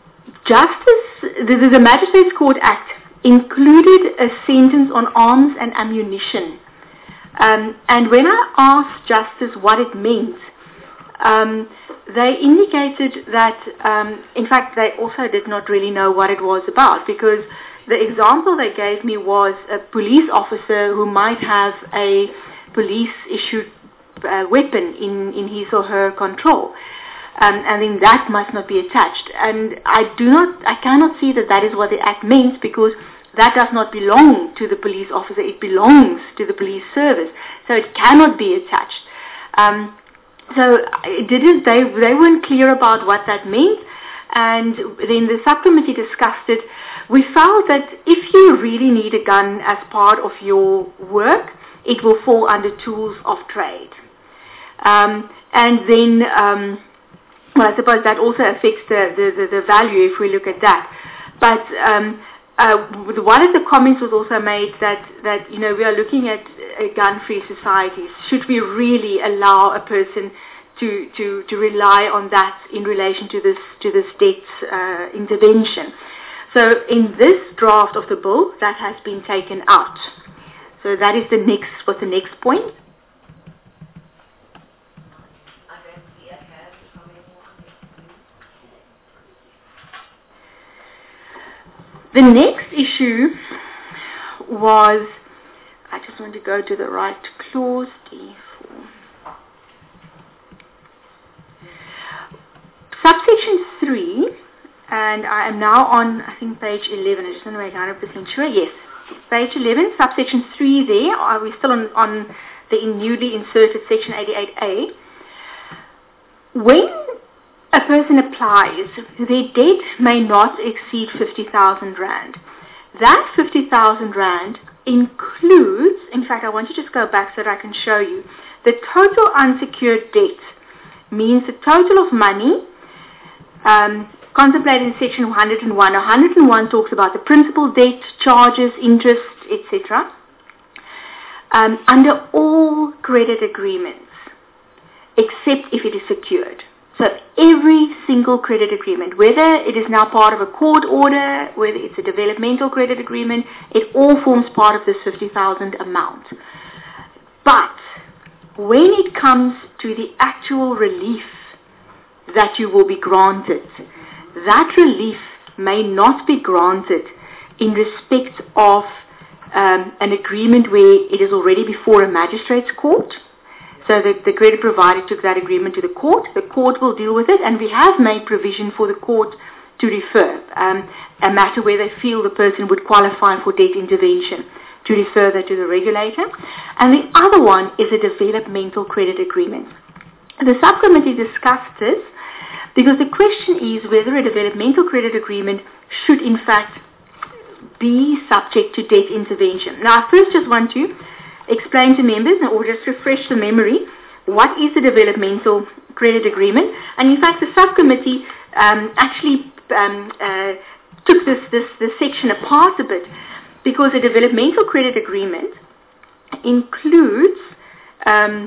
the Magistrates Court Act included a sentence on arms and ammunition. And when I asked Justice what it meant, they indicated that, in fact, they also did not really know what it was about, because the example they gave me was a police officer who might have a police-issued weapon in his or her control. And then that must not be attached. And I cannot see that that is what the Act means, because that does not belong to the police officer. It belongs to the police service. So it cannot be attached. So they weren't clear about what that meant. And then the subcommittee discussed it. We felt that if you really need a gun as part of your work, it will fall under tools of trade. And then, well, I suppose that also affects the value if we look at that. But one of the comments was also made that we are looking at gun-free societies. Should we really allow a person to rely on that in relation to this debt intervention? So in this draft of the bill, that has been taken out. So that is the next point. The next issue was, I just want to go to the right clause, D4. Subsection 3, and I am now on, I think, page 11. I just want to make 100% sure. Yes, page 11, subsection 3 there. Are we still on the newly inserted section 88A? When a person applies, their debt may not exceed 50,000 Rand. That 50,000 Rand includes, in fact, I want to just go back so that I can show you, the total unsecured debt means the total of money contemplated in section 101. 101 talks about the principal debt, charges, interest, etc. Under all credit agreements, except if it is secured. So every single credit agreement, whether it is now part of a court order, whether it's a developmental credit agreement, it all forms part of this 50,000 amount. But when it comes to the actual relief that you will be granted, that relief may not be granted in respect of an agreement where it is already before a magistrate's court. So the credit provider took that agreement to the court will deal with it, and we have made provision for the court to refer a matter where they feel the person would qualify for debt intervention, to refer that to the regulator. And the other one is a developmental credit agreement. The subcommittee discussed this because the question is whether a developmental credit agreement should in fact be subject to debt intervention. Now I first just want to explain to members, or just refresh the memory, what is the developmental credit agreement. And in fact the subcommittee actually took this section apart a bit, because a developmental credit agreement includes I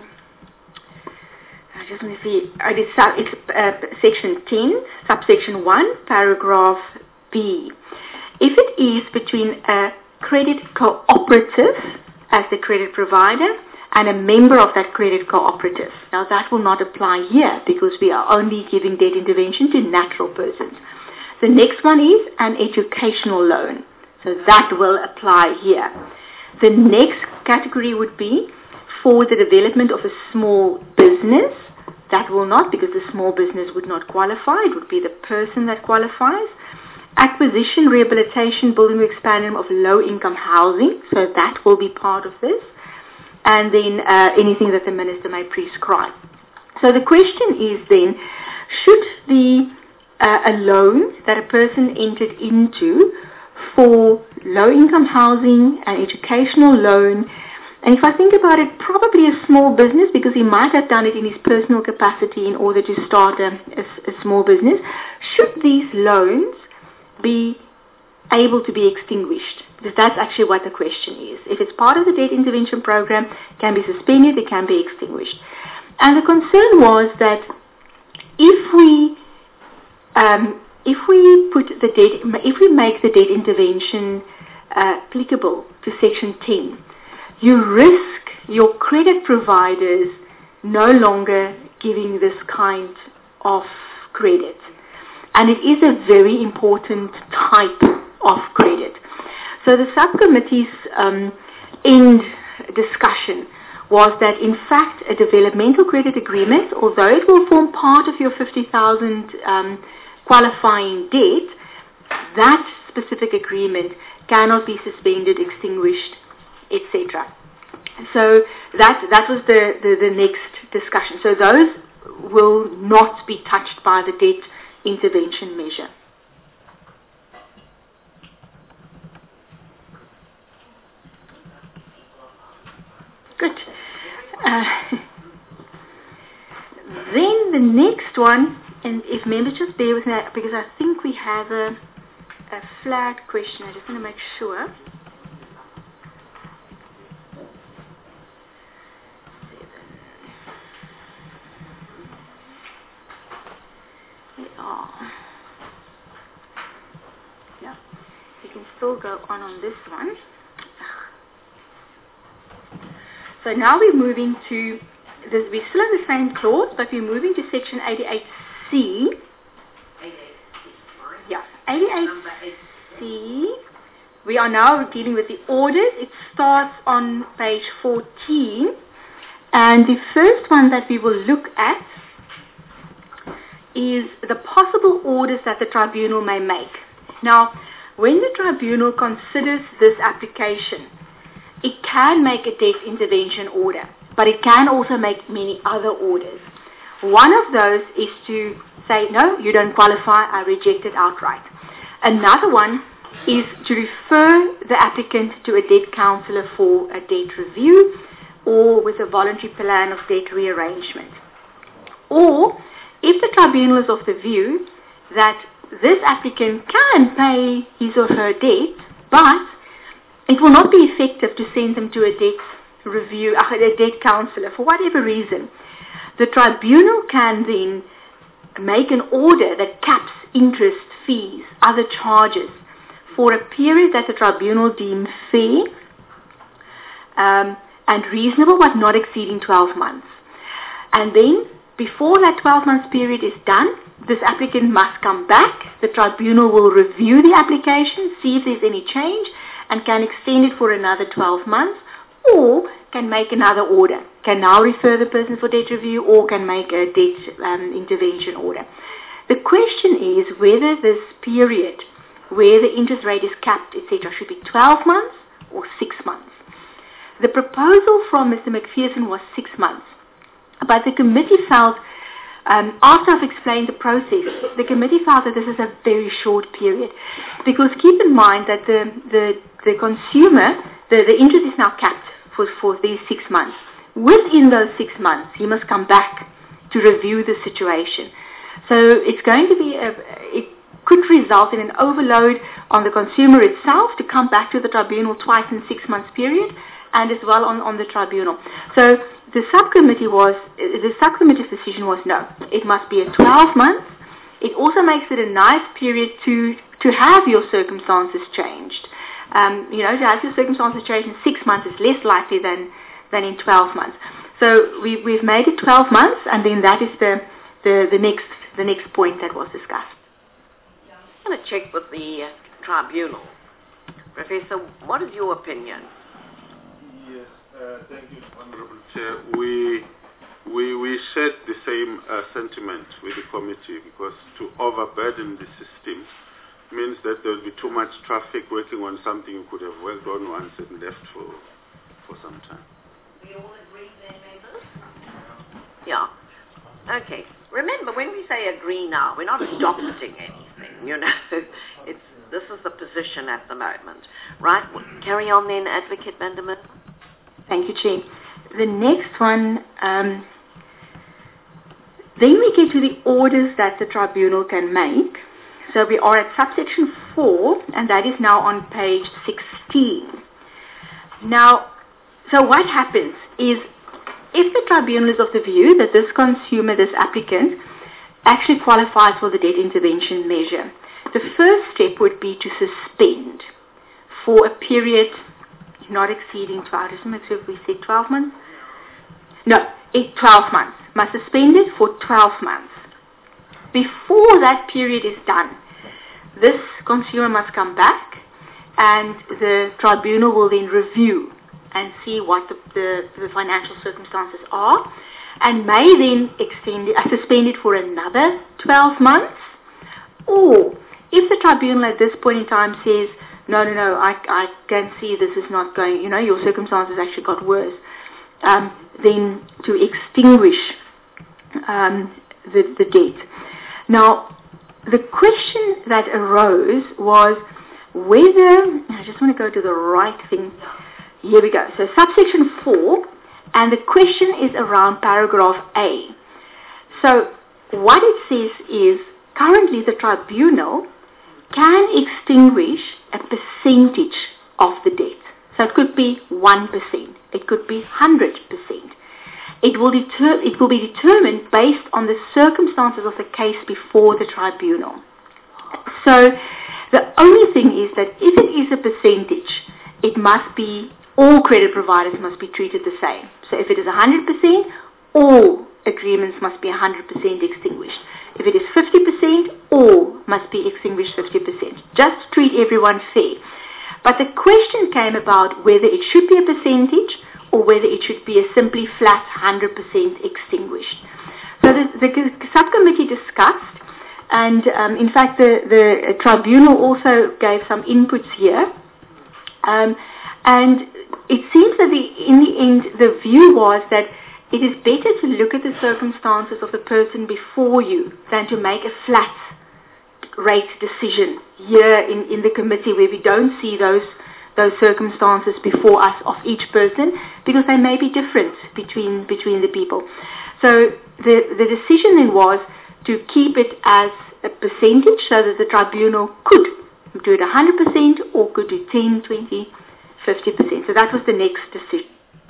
just want to see, it's section 10, subsection 1, paragraph B. If it is between a credit cooperative as the credit provider and a member of that credit cooperative. Now that will not apply here because we are only giving debt intervention to natural persons. The next one is an educational loan. So that will apply here. The next category would be for the development of a small business. That will not, because the small business would not qualify. It would be the person that qualifies. Acquisition, rehabilitation, building, expansion of low-income housing. So that will be part of this. And then anything that the minister may prescribe. So the question is then, should a loan that a person entered into for low-income housing, an educational loan, and if I think about it, probably a small business, because he might have done it in his personal capacity in order to start a small business, should these loans be able to be extinguished? Because that's actually what the question is. If it's part of the debt intervention program, it can be suspended, it can be extinguished. And the concern was that if we if we make the debt intervention applicable to Section 10, you risk your credit providers no longer giving this kind of credit. And it is a very important type of credit. So the subcommittee's end discussion was that, in fact, a developmental credit agreement, although it will form part of your 50,000 qualifying debt, that specific agreement cannot be suspended, extinguished, etc. So that was the next discussion. So those will not be touched by the debt intervention measure. Good. Then the next one, and if members just bear with me, because I think we have a flagged question. I just want to make sure. Yeah, we can still go on this one. So now we're moving to this. We're still in the same clause, but we're moving to Section 88C. 88C. Yeah, 88C. We are now dealing with the orders. It starts on page 14, and the first one that we will look at is the possible orders that the tribunal may make. Now, when the tribunal considers this application, it can make a debt intervention order, but it can also make many other orders. One of those is to say, no, you don't qualify, I reject it outright. Another one is to refer the applicant to a debt counsellor for a debt review or with a voluntary plan of debt rearrangement. Or, if the tribunal is of the view that this applicant can pay his or her debt, but it will not be effective to send them to a debt review, a debt counsellor for whatever reason, the tribunal can then make an order that caps interest, fees, other charges for a period that the tribunal deems fair and reasonable, but not exceeding 12 months. And then, before that 12-month period is done, this applicant must come back. The tribunal will review the application, see if there's any change, and can extend it for another 12 months, or can make another order, can now refer the person for debt review, or can make a debt intervention order. The question is whether this period where the interest rate is capped, etc., should be 12 months or 6 months. The proposal from Mr. McPherson was 6 months. But the committee felt, after I've explained the process, the committee felt that this is a very short period. Because keep in mind that the consumer, the interest is now capped for these 6 months. Within those 6 months, he must come back to review the situation. So it's going to be, it could result in an overload on the consumer itself to come back to the tribunal twice in 6 months period, and as well on the tribunal. So the subcommittee's decision was no, it must be a 12 months. It also makes it a nice period to have your circumstances changed. To have your circumstances changed in 6 months is less likely than in 12 months. So we've made it 12 months, and then that is the next point that was discussed. I'm going to check with the tribunal. Professor, what is your opinion? Yes, thank you, Honorable Chair. We shared the same sentiment with the committee, because to overburden the system means that there will be too much traffic working on something you could have worked on once and left for some time. We all agree there, members? Yeah. Okay. Remember, when we say agree now, we're not adopting anything, this is the position at the moment. Right? Carry on then, Advocate Vanderman. Thank you, Chair. The next one, then we get to the orders that the tribunal can make. So we are at subsection 4, and that is now on page 16. Now, so what happens is, if the tribunal is of the view that this consumer, this applicant, actually qualifies for the debt intervention measure. The first step would be to suspend for a period not exceeding 12, just make sure if we say 12 months. No, 12 months. Must suspend it for 12 months. Before that period is done, this consumer must come back and the tribunal will then review and see what the financial circumstances are and may then suspend it for another 12 months. Or if the tribunal at this point in time says, no, I can see this is not going, your circumstances actually got worse, then to extinguish the debt. Now, the question that arose was whether, I just want to go to the right thing. Here we go. So subsection 4, and the question is around paragraph A. So what it says is, currently the tribunal can extinguish a percentage of the debt. So it could be 1%, it could be 100%. It will be determined based on the circumstances of the case before the tribunal. So the only thing is that if it is a percentage, it must be, all credit providers must be treated the same. So if it is 100%, all agreements must be 100% extinguished. If it is 50%, all must be extinguished 50%. Just treat everyone fair. But the question came about whether it should be a percentage or whether it should be a simply flat 100% extinguished. So the subcommittee discussed, and in fact the tribunal also gave some inputs here, and it seems that in the end the view was that it is better to look at the circumstances of the person before you than to make a flat rate decision here in the committee where we don't see those circumstances before us of each person, because they may be different between the people. So the decision then was to keep it as a percentage so that the tribunal could do it 100% or could do 10, 20, 50%. So that was the next decision.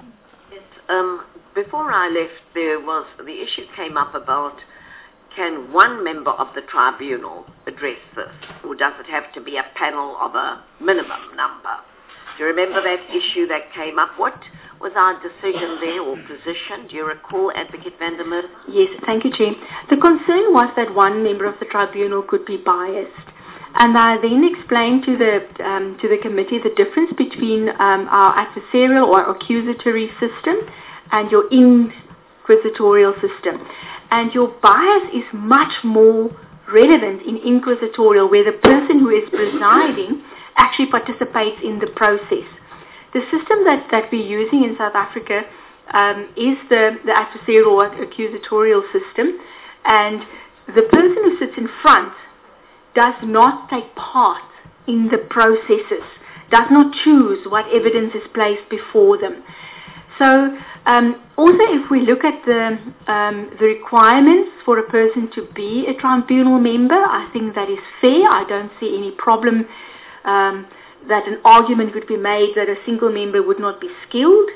Before I left, the issue came up about, can one member of the tribunal address this, or does it have to be a panel of a minimum number? Do you remember that issue that came up? What was our decision there or position? Do you recall, Advocate van der Merwe? Yes, thank you, Chair. The concern was that one member of the tribunal could be biased. And I then explained to the committee the difference between our adversarial or accusatory system and your inquisitorial system. And your bias is much more relevant in inquisitorial, where the person who is presiding actually participates in the process. The system that we're using in South Africa is the adversarial or accusatorial system, and the person who sits in front does not take part in the processes, does not choose what evidence is placed before them. So also if we look at the requirements for a person to be a tribunal member, I think that is fair. I don't see any problem that an argument could be made that a single member would not be skilled.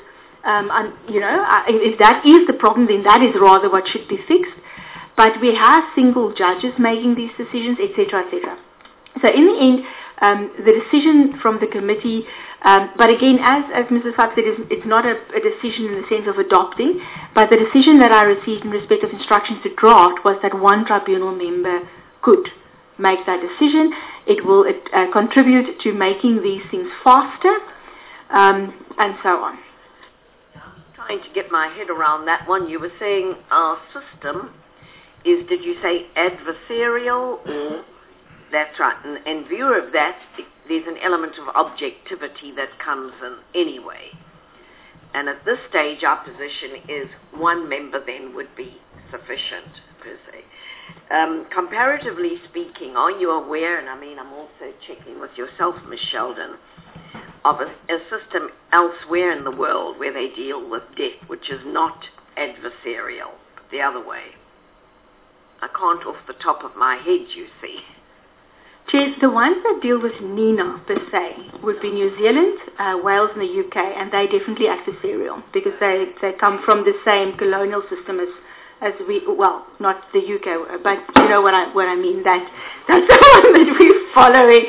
If that is the problem, then that is rather what should be fixed. But we have single judges making these decisions, etc., etc. So in the end, the decision from the committee, but again, as Mrs. Fab said, it's not a decision in the sense of adopting, but the decision that I received in respect of instructions to draft was that one tribunal member could make that decision. It will contribute to making these things faster, and so on. I'm trying to get my head around that one. You were saying our system is, did you say adversarial, or that's right, and in view of that, there's an element of objectivity that comes in anyway. And at this stage, our position is one member then would be sufficient, per se. Comparatively speaking, are you aware, and I mean I'm also checking with yourself, Ms. Sheldon, of a system elsewhere in the world where they deal with debt, which is not adversarial, but the other way? I can't off the top of my head, you see. Chair, the ones that deal with NINA, per se, would be New Zealand, Wales and the UK, and they're definitely adversarial because they come from the same colonial system as as not the UK, but you know what I mean. That's the one that we're following.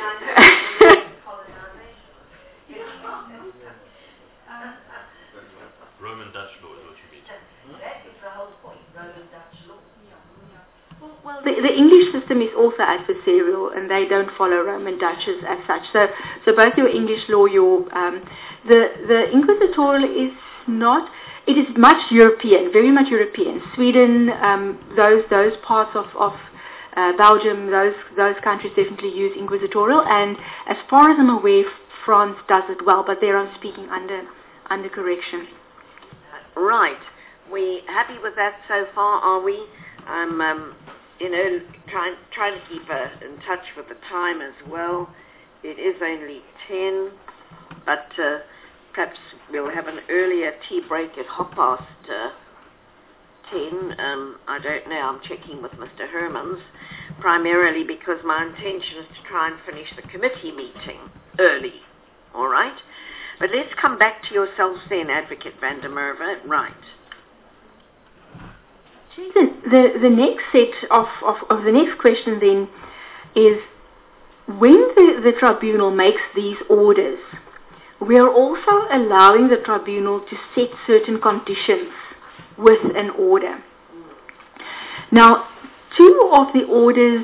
Roman Dutch law is what you mean. That is the whole point. Roman Dutch law. Well, the English system is also adversarial, and they don't follow Roman Dutch as such. So both your English law, the Inquisitorial is not. It is much European, very much European. Sweden, those parts of Belgium, those countries definitely use Inquisitorial, and as far as I'm aware, France does it well, but they're speaking under correction. Right. We happy with that so far, are we? I'm, trying to keep in touch with the time as well. It is only 10, but perhaps we'll have an earlier tea break at 10. I don't know. I'm checking with Mr. Hermans, primarily because my intention is to try and finish the committee meeting early. All right? But let's come back to yourselves then, Advocate van der Merwe. Right. The next set of the next question then is, when the tribunal makes these orders, we are also allowing the tribunal to set certain conditions with an order. Now, two of the orders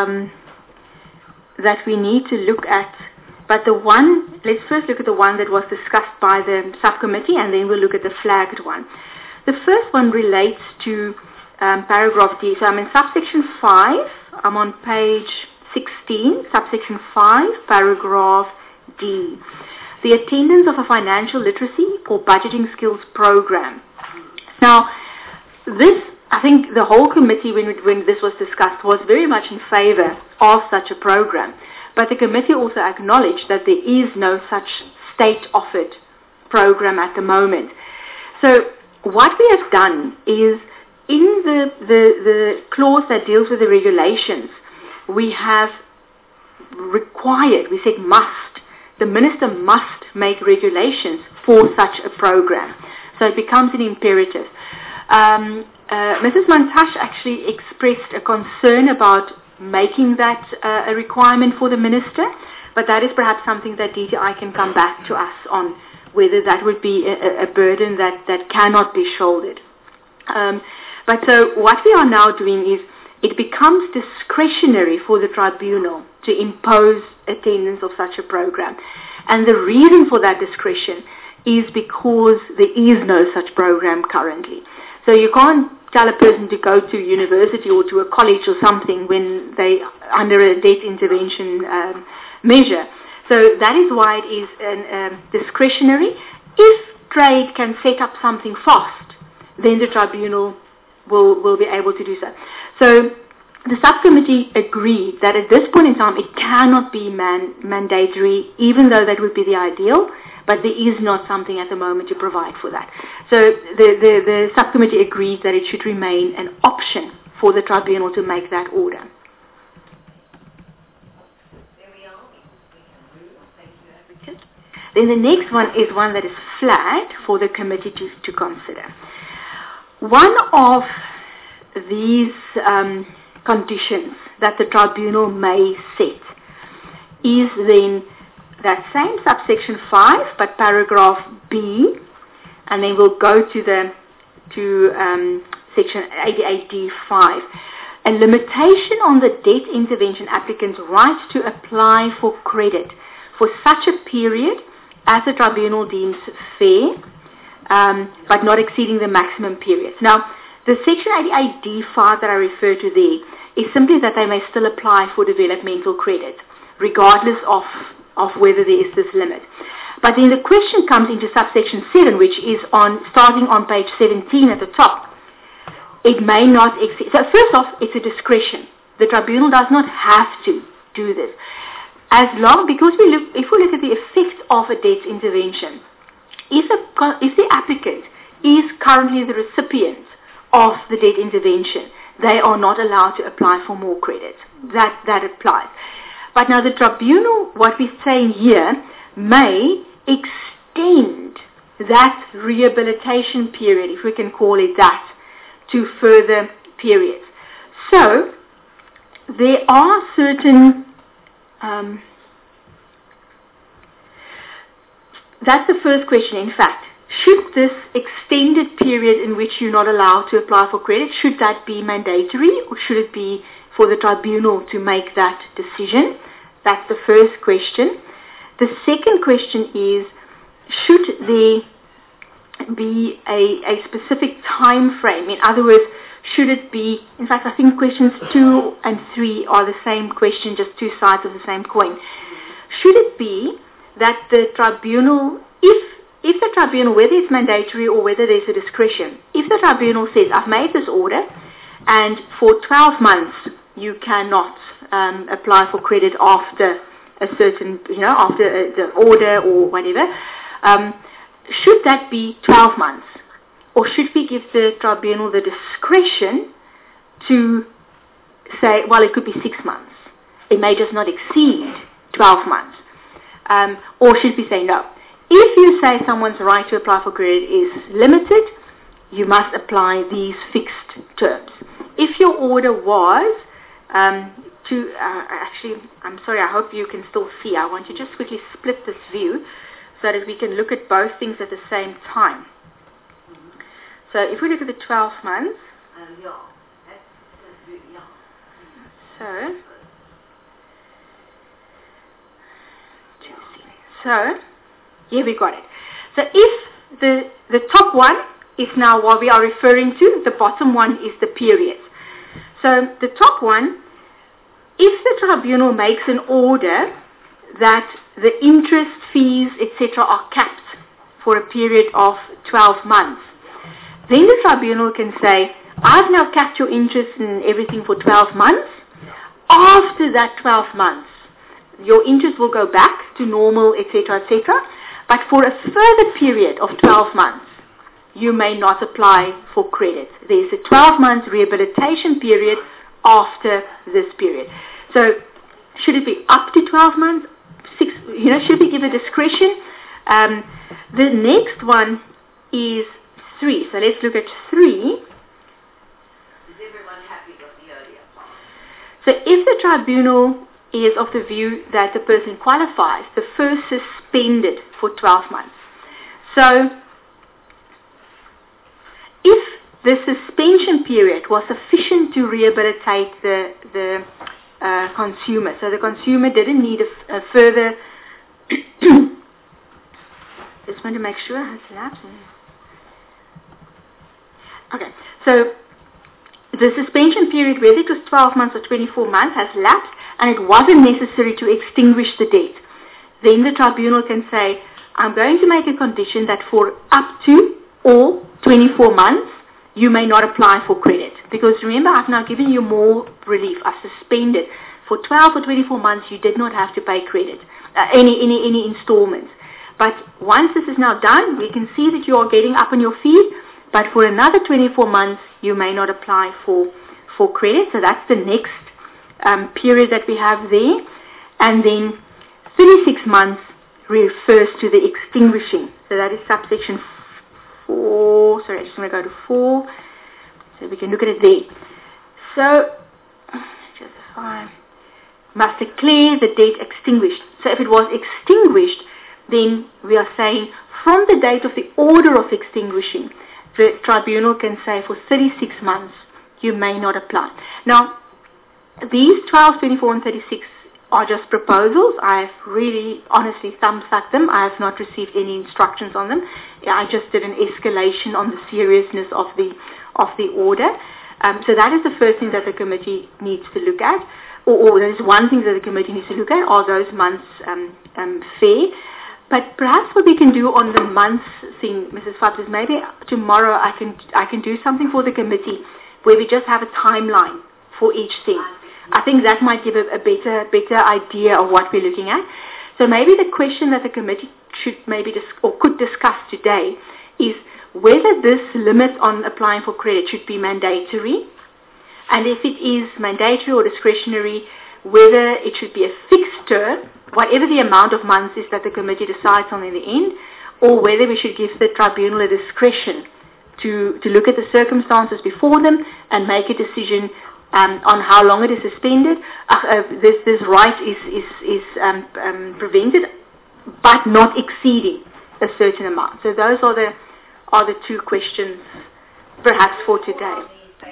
that we need to look at, but let's first look at the one that was discussed by the subcommittee, and then we'll look at the flagged one. The first one relates to paragraph D. So I'm in subsection 5. I'm on page 16, subsection 5, paragraph D. The attendance of a financial literacy or budgeting skills program. Now, I think the whole committee, when this was discussed, was very much in favor of such a program. But the committee also acknowledged that there is no such state-offered program at the moment. So what we have done is, in the clause that deals with the regulations, we have required, we said must, the minister must make regulations for such a program. So it becomes an imperative. Mrs. Montash actually expressed a concern about making that a requirement for the minister, but that is perhaps something that DTI can come back to us on, whether that would be a burden that cannot be shouldered. But so what we are now doing is, it becomes discretionary for the tribunal to impose attendance of such a program. And the reason for that discretion is because there is no such program currently. So you can't tell a person to go to university or to a college or something when they under a debt intervention measure. So that is why it is discretionary. If trade can set up something fast, then the tribunal will be able to do so. So the subcommittee agreed that at this point in time it cannot be mandatory, even though that would be the ideal, but there is not something at the moment to provide for that. So the subcommittee agreed that it should remain an option for the tribunal to make that order. There we are. We can move. Thank you, Advocate. Then the next one is one that is flagged for the committee to consider. One of these conditions that the tribunal may set is then that same subsection 5, but paragraph B, and then we'll go to section 88D5. A limitation on the debt intervention applicant's right to apply for credit for such a period as the tribunal deems fair, but not exceeding the maximum periods. Now, the section 88D5 that I refer to there is simply that they may still apply for developmental credit, regardless of whether there is this limit. But then the question comes into subsection 7, which is starting on page 17 at the top. It may not exceed. So first off, it's a discretion. The tribunal does not have to do this. Because if we look at the effect of a debt intervention, if the applicant is currently the recipient of the debt intervention, they are not allowed to apply for more credit. That applies. But now the tribunal, what we're saying here, may extend that rehabilitation period, if we can call it that, to further periods. So there are certain, that's the first question in fact. Should this extended period in which you're not allowed to apply for credit, should that be mandatory or should it be for the tribunal to make that decision? That's the first question. The second question is, should there be a specific time frame? In other words, should it be, in fact I think questions 2 and 3 are the same question, just two sides of the same coin. Should it be that the tribunal, if the tribunal, whether it's mandatory or whether there's a discretion, if the tribunal says, I've made this order and for 12 months you cannot apply for credit after a certain, after the order or whatever, should that be 12 months? Or should we give the tribunal the discretion to say, well, it could be 6 months. It may just not exceed 12 months. Or should we say no? If you say someone's right to apply for credit is limited, you must apply these fixed terms. If your order was actually, I'm sorry, I hope you can still see. I want to just quickly split this view so that we can look at both things at the same time. So if we look at the 12 months, so here we got it. So if the top one is now what we are referring to, the bottom one is the period. So the top one, if the tribunal makes an order that the interest, fees, etc. are capped for a period of 12 months, then the tribunal can say, I've now capped your interest and everything for 12 months. After that 12 months, your interest will go back to normal, etc., etc. But for a further period of 12 months, you may not apply for credit. There's a 12-month rehabilitation period after this period. So should it be up to 12 months? Should we give a discretion? The next one is 3. So let's look at 3. Is everyone happy with the earlier part? So if the tribunal is of the view that the person qualifies, the first suspended for 12 months. So if the suspension period was sufficient to rehabilitate the consumer, so the consumer didn't need a further just want to make sure it has lapsed. Okay, so the suspension period, whether it was 12 months or 24 months, has lapsed and it wasn't necessary to extinguish the debt. Then the tribunal can say, I'm going to make a condition that for up to or 24 months, you may not apply for credit. Because remember, I've now given you more relief. I've suspended. For 12 or 24 months, you did not have to pay credit, any installments. But once this is now done, we can see that you are getting up on your feet. But for another 24 months, you may not apply for credit. So that's the next period that we have there. And then 36 months refers to the extinguishing. So that is subsection 4. Sorry, I just want to go to 4. So we can look at it there. So, justify. Must declare the debt extinguished. So if it was extinguished, then we are saying from the date of the order of extinguishing, the tribunal can say for 36 months you may not apply. Now, these 12, 24 and 36 are just proposals. I've really honestly thumbsucked them. I have not received any instructions on them. I just did an escalation on the seriousness of the order. So that is the first thing that the committee needs to look at. Or there is one thing that the committee needs to look at, are those months fair? But perhaps what we can do on the months thing, Mrs. Fabs, is maybe tomorrow I can do something for the committee where we just have a timeline for each thing. I think that might give a better idea of what we're looking at. So maybe the question that the committee should maybe could discuss today is whether this limit on applying for credit should be mandatory, and if it is mandatory or discretionary, whether it should be a fixed term, whatever the amount of months is that the committee decides on in the end, or whether we should give the tribunal a discretion to look at the circumstances before them and make a decision on how long it is suspended. This right is prevented, but not exceeding a certain amount. So those are the two questions, perhaps, for today.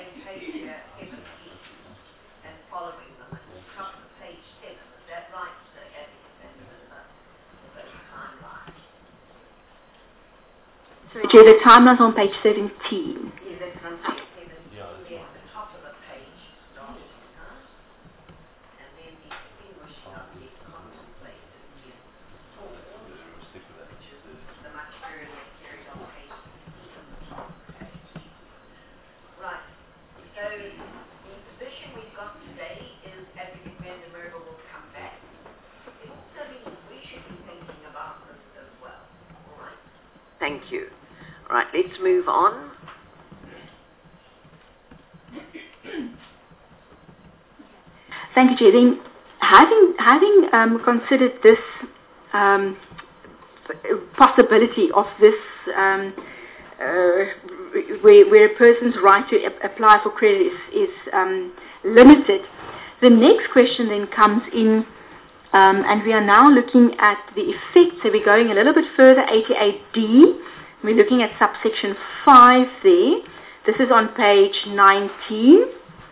So, Chair, the timeline's on page 17. Yes, that's on page 17. Yeah, the top of the page starting and then the extinguishing of the contemplated which is the much earlier period on page 16. Right. So the position we've got today is Advocate Van der Merwe will come back. It also means we should be thinking about this as well. All right. Thank you. Right, let's move on. Thank you, Chair. Then, having considered this possibility of this, where a person's right to apply for credit is limited, the next question then comes in, and we are now looking at the effects. So we're going a little bit further, 88D. We're looking at subsection 5 there. This is on page 19.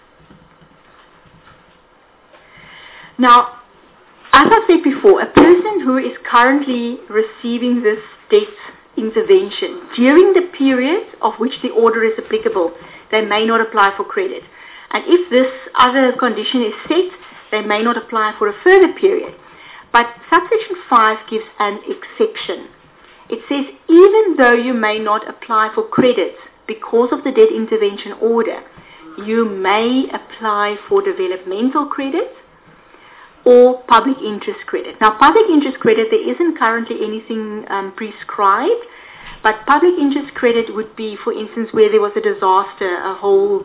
Now, as I said before, a person who is currently receiving this debt intervention, during the period of which the order is applicable, they may not apply for credit. And if this other condition is set, they may not apply for a further period. But subsection 5 gives an exception. It says, even though you may not apply for credit because of the debt intervention order, you may apply for developmental credit or public interest credit. Now, public interest credit, there isn't currently anything prescribed, but public interest credit would be, for instance, where there was a disaster, a whole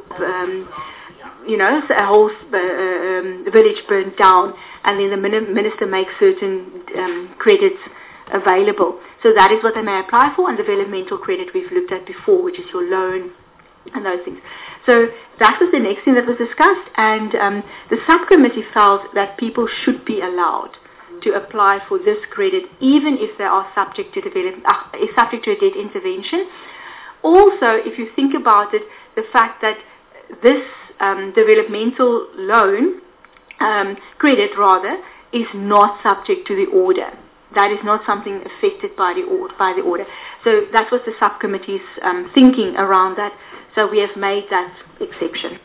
village burned down, and then the minister makes certain credits available. So that is what they may apply for, and developmental credit we've looked at before, which is your loan and those things. So that was the next thing that was discussed, and the subcommittee felt that people should be allowed to apply for this credit, even if they are subject to a debt intervention. Also, if you think about it, the fact that this developmental loan credit rather is not subject to the order. That is not something affected by the order. So that was the subcommittee's thinking around that. So we have made that exception.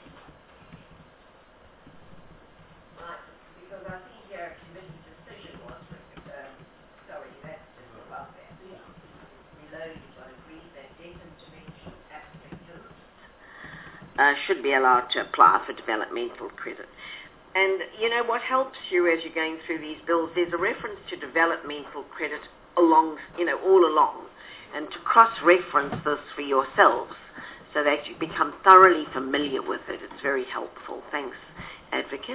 Right, because I see here a committee decision was, sorry, that's just above that. Below you've got agreed that debt intervention applicants should be allowed to apply for developmental credit. And, what helps you as you're going through these bills, there's a reference to developmental credit all along, and to cross-reference this for yourselves so that you become thoroughly familiar with it. It's very helpful. Thanks, Advocate.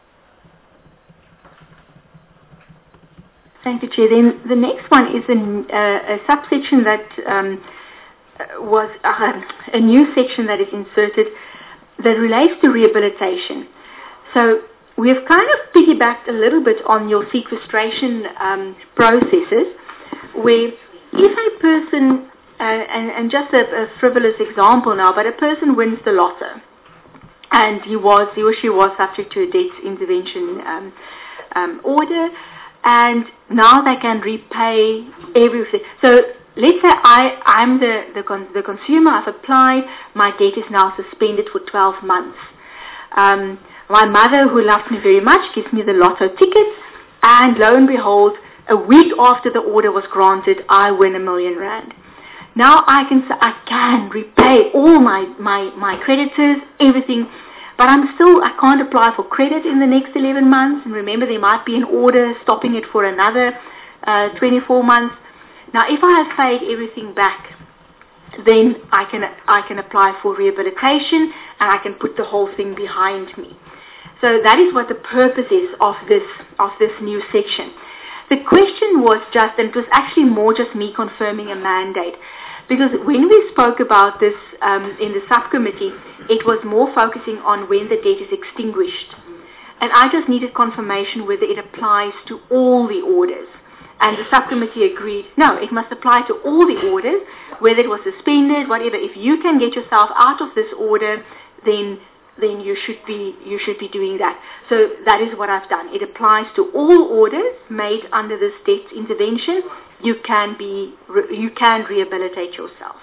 Thank you, Chair. Then the next one is a subsection that was a new section that is inserted that relates to rehabilitation. So we have kind of piggybacked a little bit on your sequestration processes, where if a person, and just a frivolous example now, but a person wins the lotto, and he or she was subject to a debt intervention order, and now they can repay everything. So let's say I'm the consumer, I've applied, my debt is now suspended for 12 months. My mother, who loves me very much, gives me the lotto ticket, and lo and behold, a week after the order was granted, I win R1 million. Now I can repay all my creditors, everything, but I can't apply for credit in the next 11 months. And remember, there might be an order stopping it for another 24 months. Now, if I have paid everything back, then I can apply for rehabilitation, and I can put the whole thing behind me. So that is what the purpose is of this new section. The question was just, and it was actually more just me confirming a mandate. Because when we spoke about this in the subcommittee, it was more focusing on when the debt is extinguished. And I just needed confirmation whether it applies to all the orders. And the subcommittee agreed, no, it must apply to all the orders, whether it was suspended, whatever. If you can get yourself out of this order, then you should be doing that. So that is what I've done. It applies to all orders made under this debt intervention. You can rehabilitate yourself.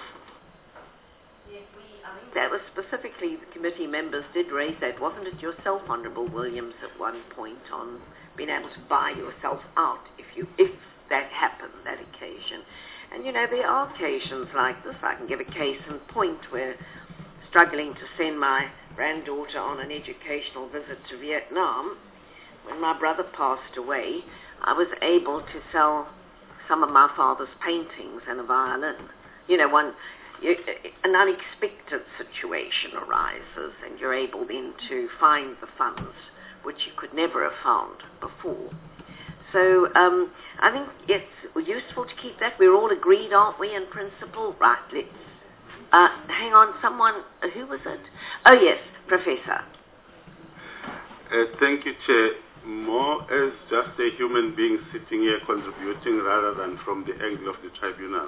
That was specifically, the committee members did raise that. Wasn't it yourself, Honourable Williams, at one point on being able to buy yourself out if that happened, that occasion? And, you know, there are occasions like this. I can give a case in point where struggling to send my granddaughter on an educational visit to Vietnam. When my brother passed away, I was able to sell some of my father's paintings and a violin. You know, an unexpected situation arises and you're able then to find the funds which you could never have found before. So I think it's useful to keep that. We're all agreed, aren't we, in principle? Right, let's hang on, someone, who was it? Oh yes, Professor. Thank you, Chair. More as just a human being sitting here contributing rather than from the angle of the tribunal.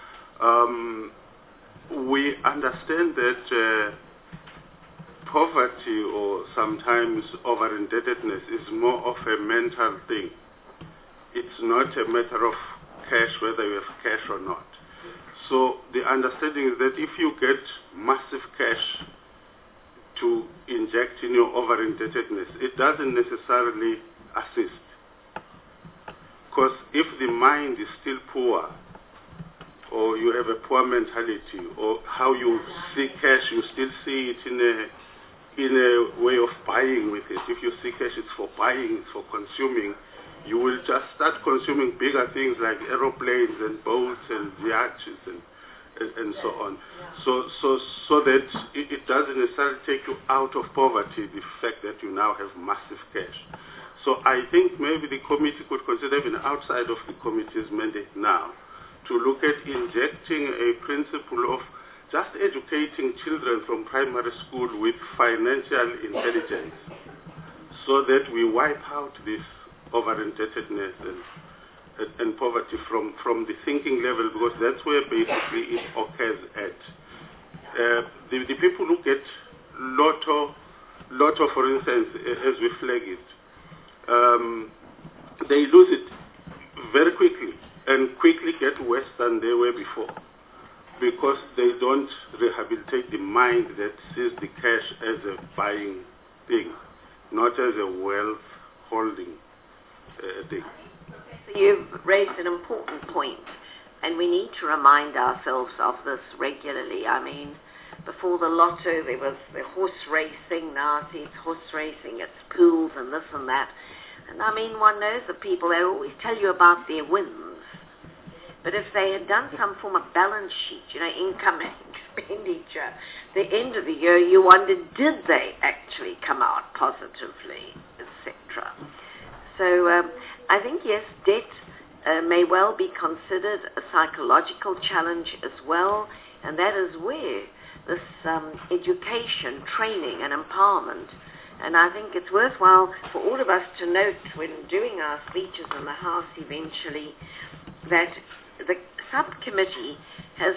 We understand that poverty or sometimes over-indebtedness is more of a mental thing. It's not a matter of cash, whether you have cash or not. So the understanding is that if you get massive cash to inject in your over-indebtedness, it doesn't necessarily assist. Because if the mind is still poor, or you have a poor mentality, or how you see cash, you still see it in a way of buying with it. If you see cash, it's for buying, it's for consuming. You will just start consuming bigger things like aeroplanes and boats and yachts and so on. So that it doesn't necessarily take you out of poverty, the fact that you now have massive cash. So I think maybe the committee could consider, even outside of the committee's mandate now, to look at injecting a principle of just educating children from primary school with financial intelligence so that we wipe out this over-indebtedness and poverty from the thinking level, because that's where basically it occurs at. The people who get Lotto, for instance, as we flag it, they lose it very quickly and quickly get worse than they were before, because they don't rehabilitate the mind that sees the cash as a buying thing, not as a wealth holding thing. You've raised an important point, and we need to remind ourselves of this regularly. I mean, before the Lotto, there was the horse racing. Now it's horse racing, it's pools and this and that. And I mean, one knows the people, they always tell you about their wins. But if they had done some form of balance sheet, you know, income and expenditure, the end of the year, you wondered, did they actually come out positively, etc. So I think, yes, debt may well be considered a psychological challenge as well, and that is where this education, training and empowerment, and I think it's worthwhile for all of us to note when doing our speeches in the House eventually that the subcommittee has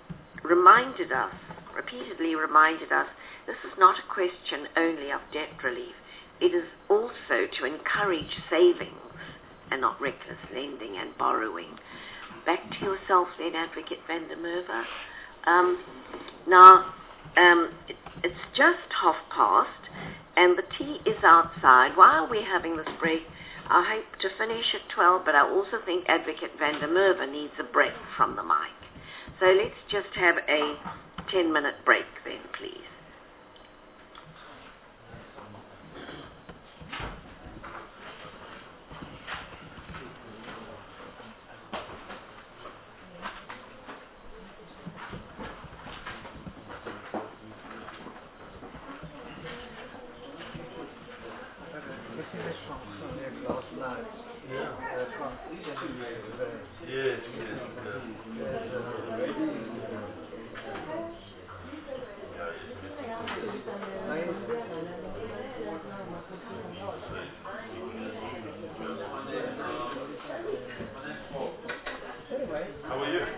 repeatedly reminded us, this is not a question only of debt relief. It is also to encourage savings and not reckless lending and borrowing. Back to yourself then, Advocate van der Merwe. Now, it's just past, and the tea is outside. While we're having this break, I hope to finish at 12, but I also think Advocate van der Merwe needs a break from the mic. So let's just have a 10-minute break then, please. Last night. How are you?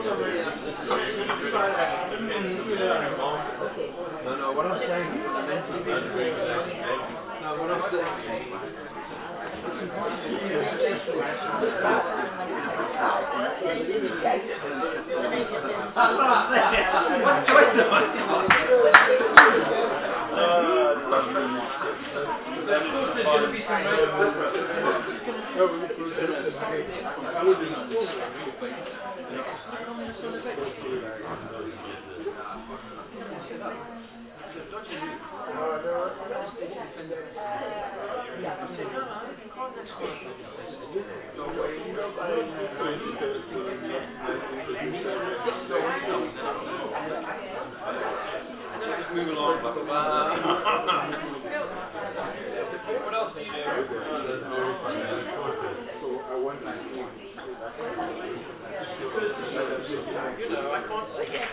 No, what I'm saying is, move along. What else do you do? You know, I can't say it.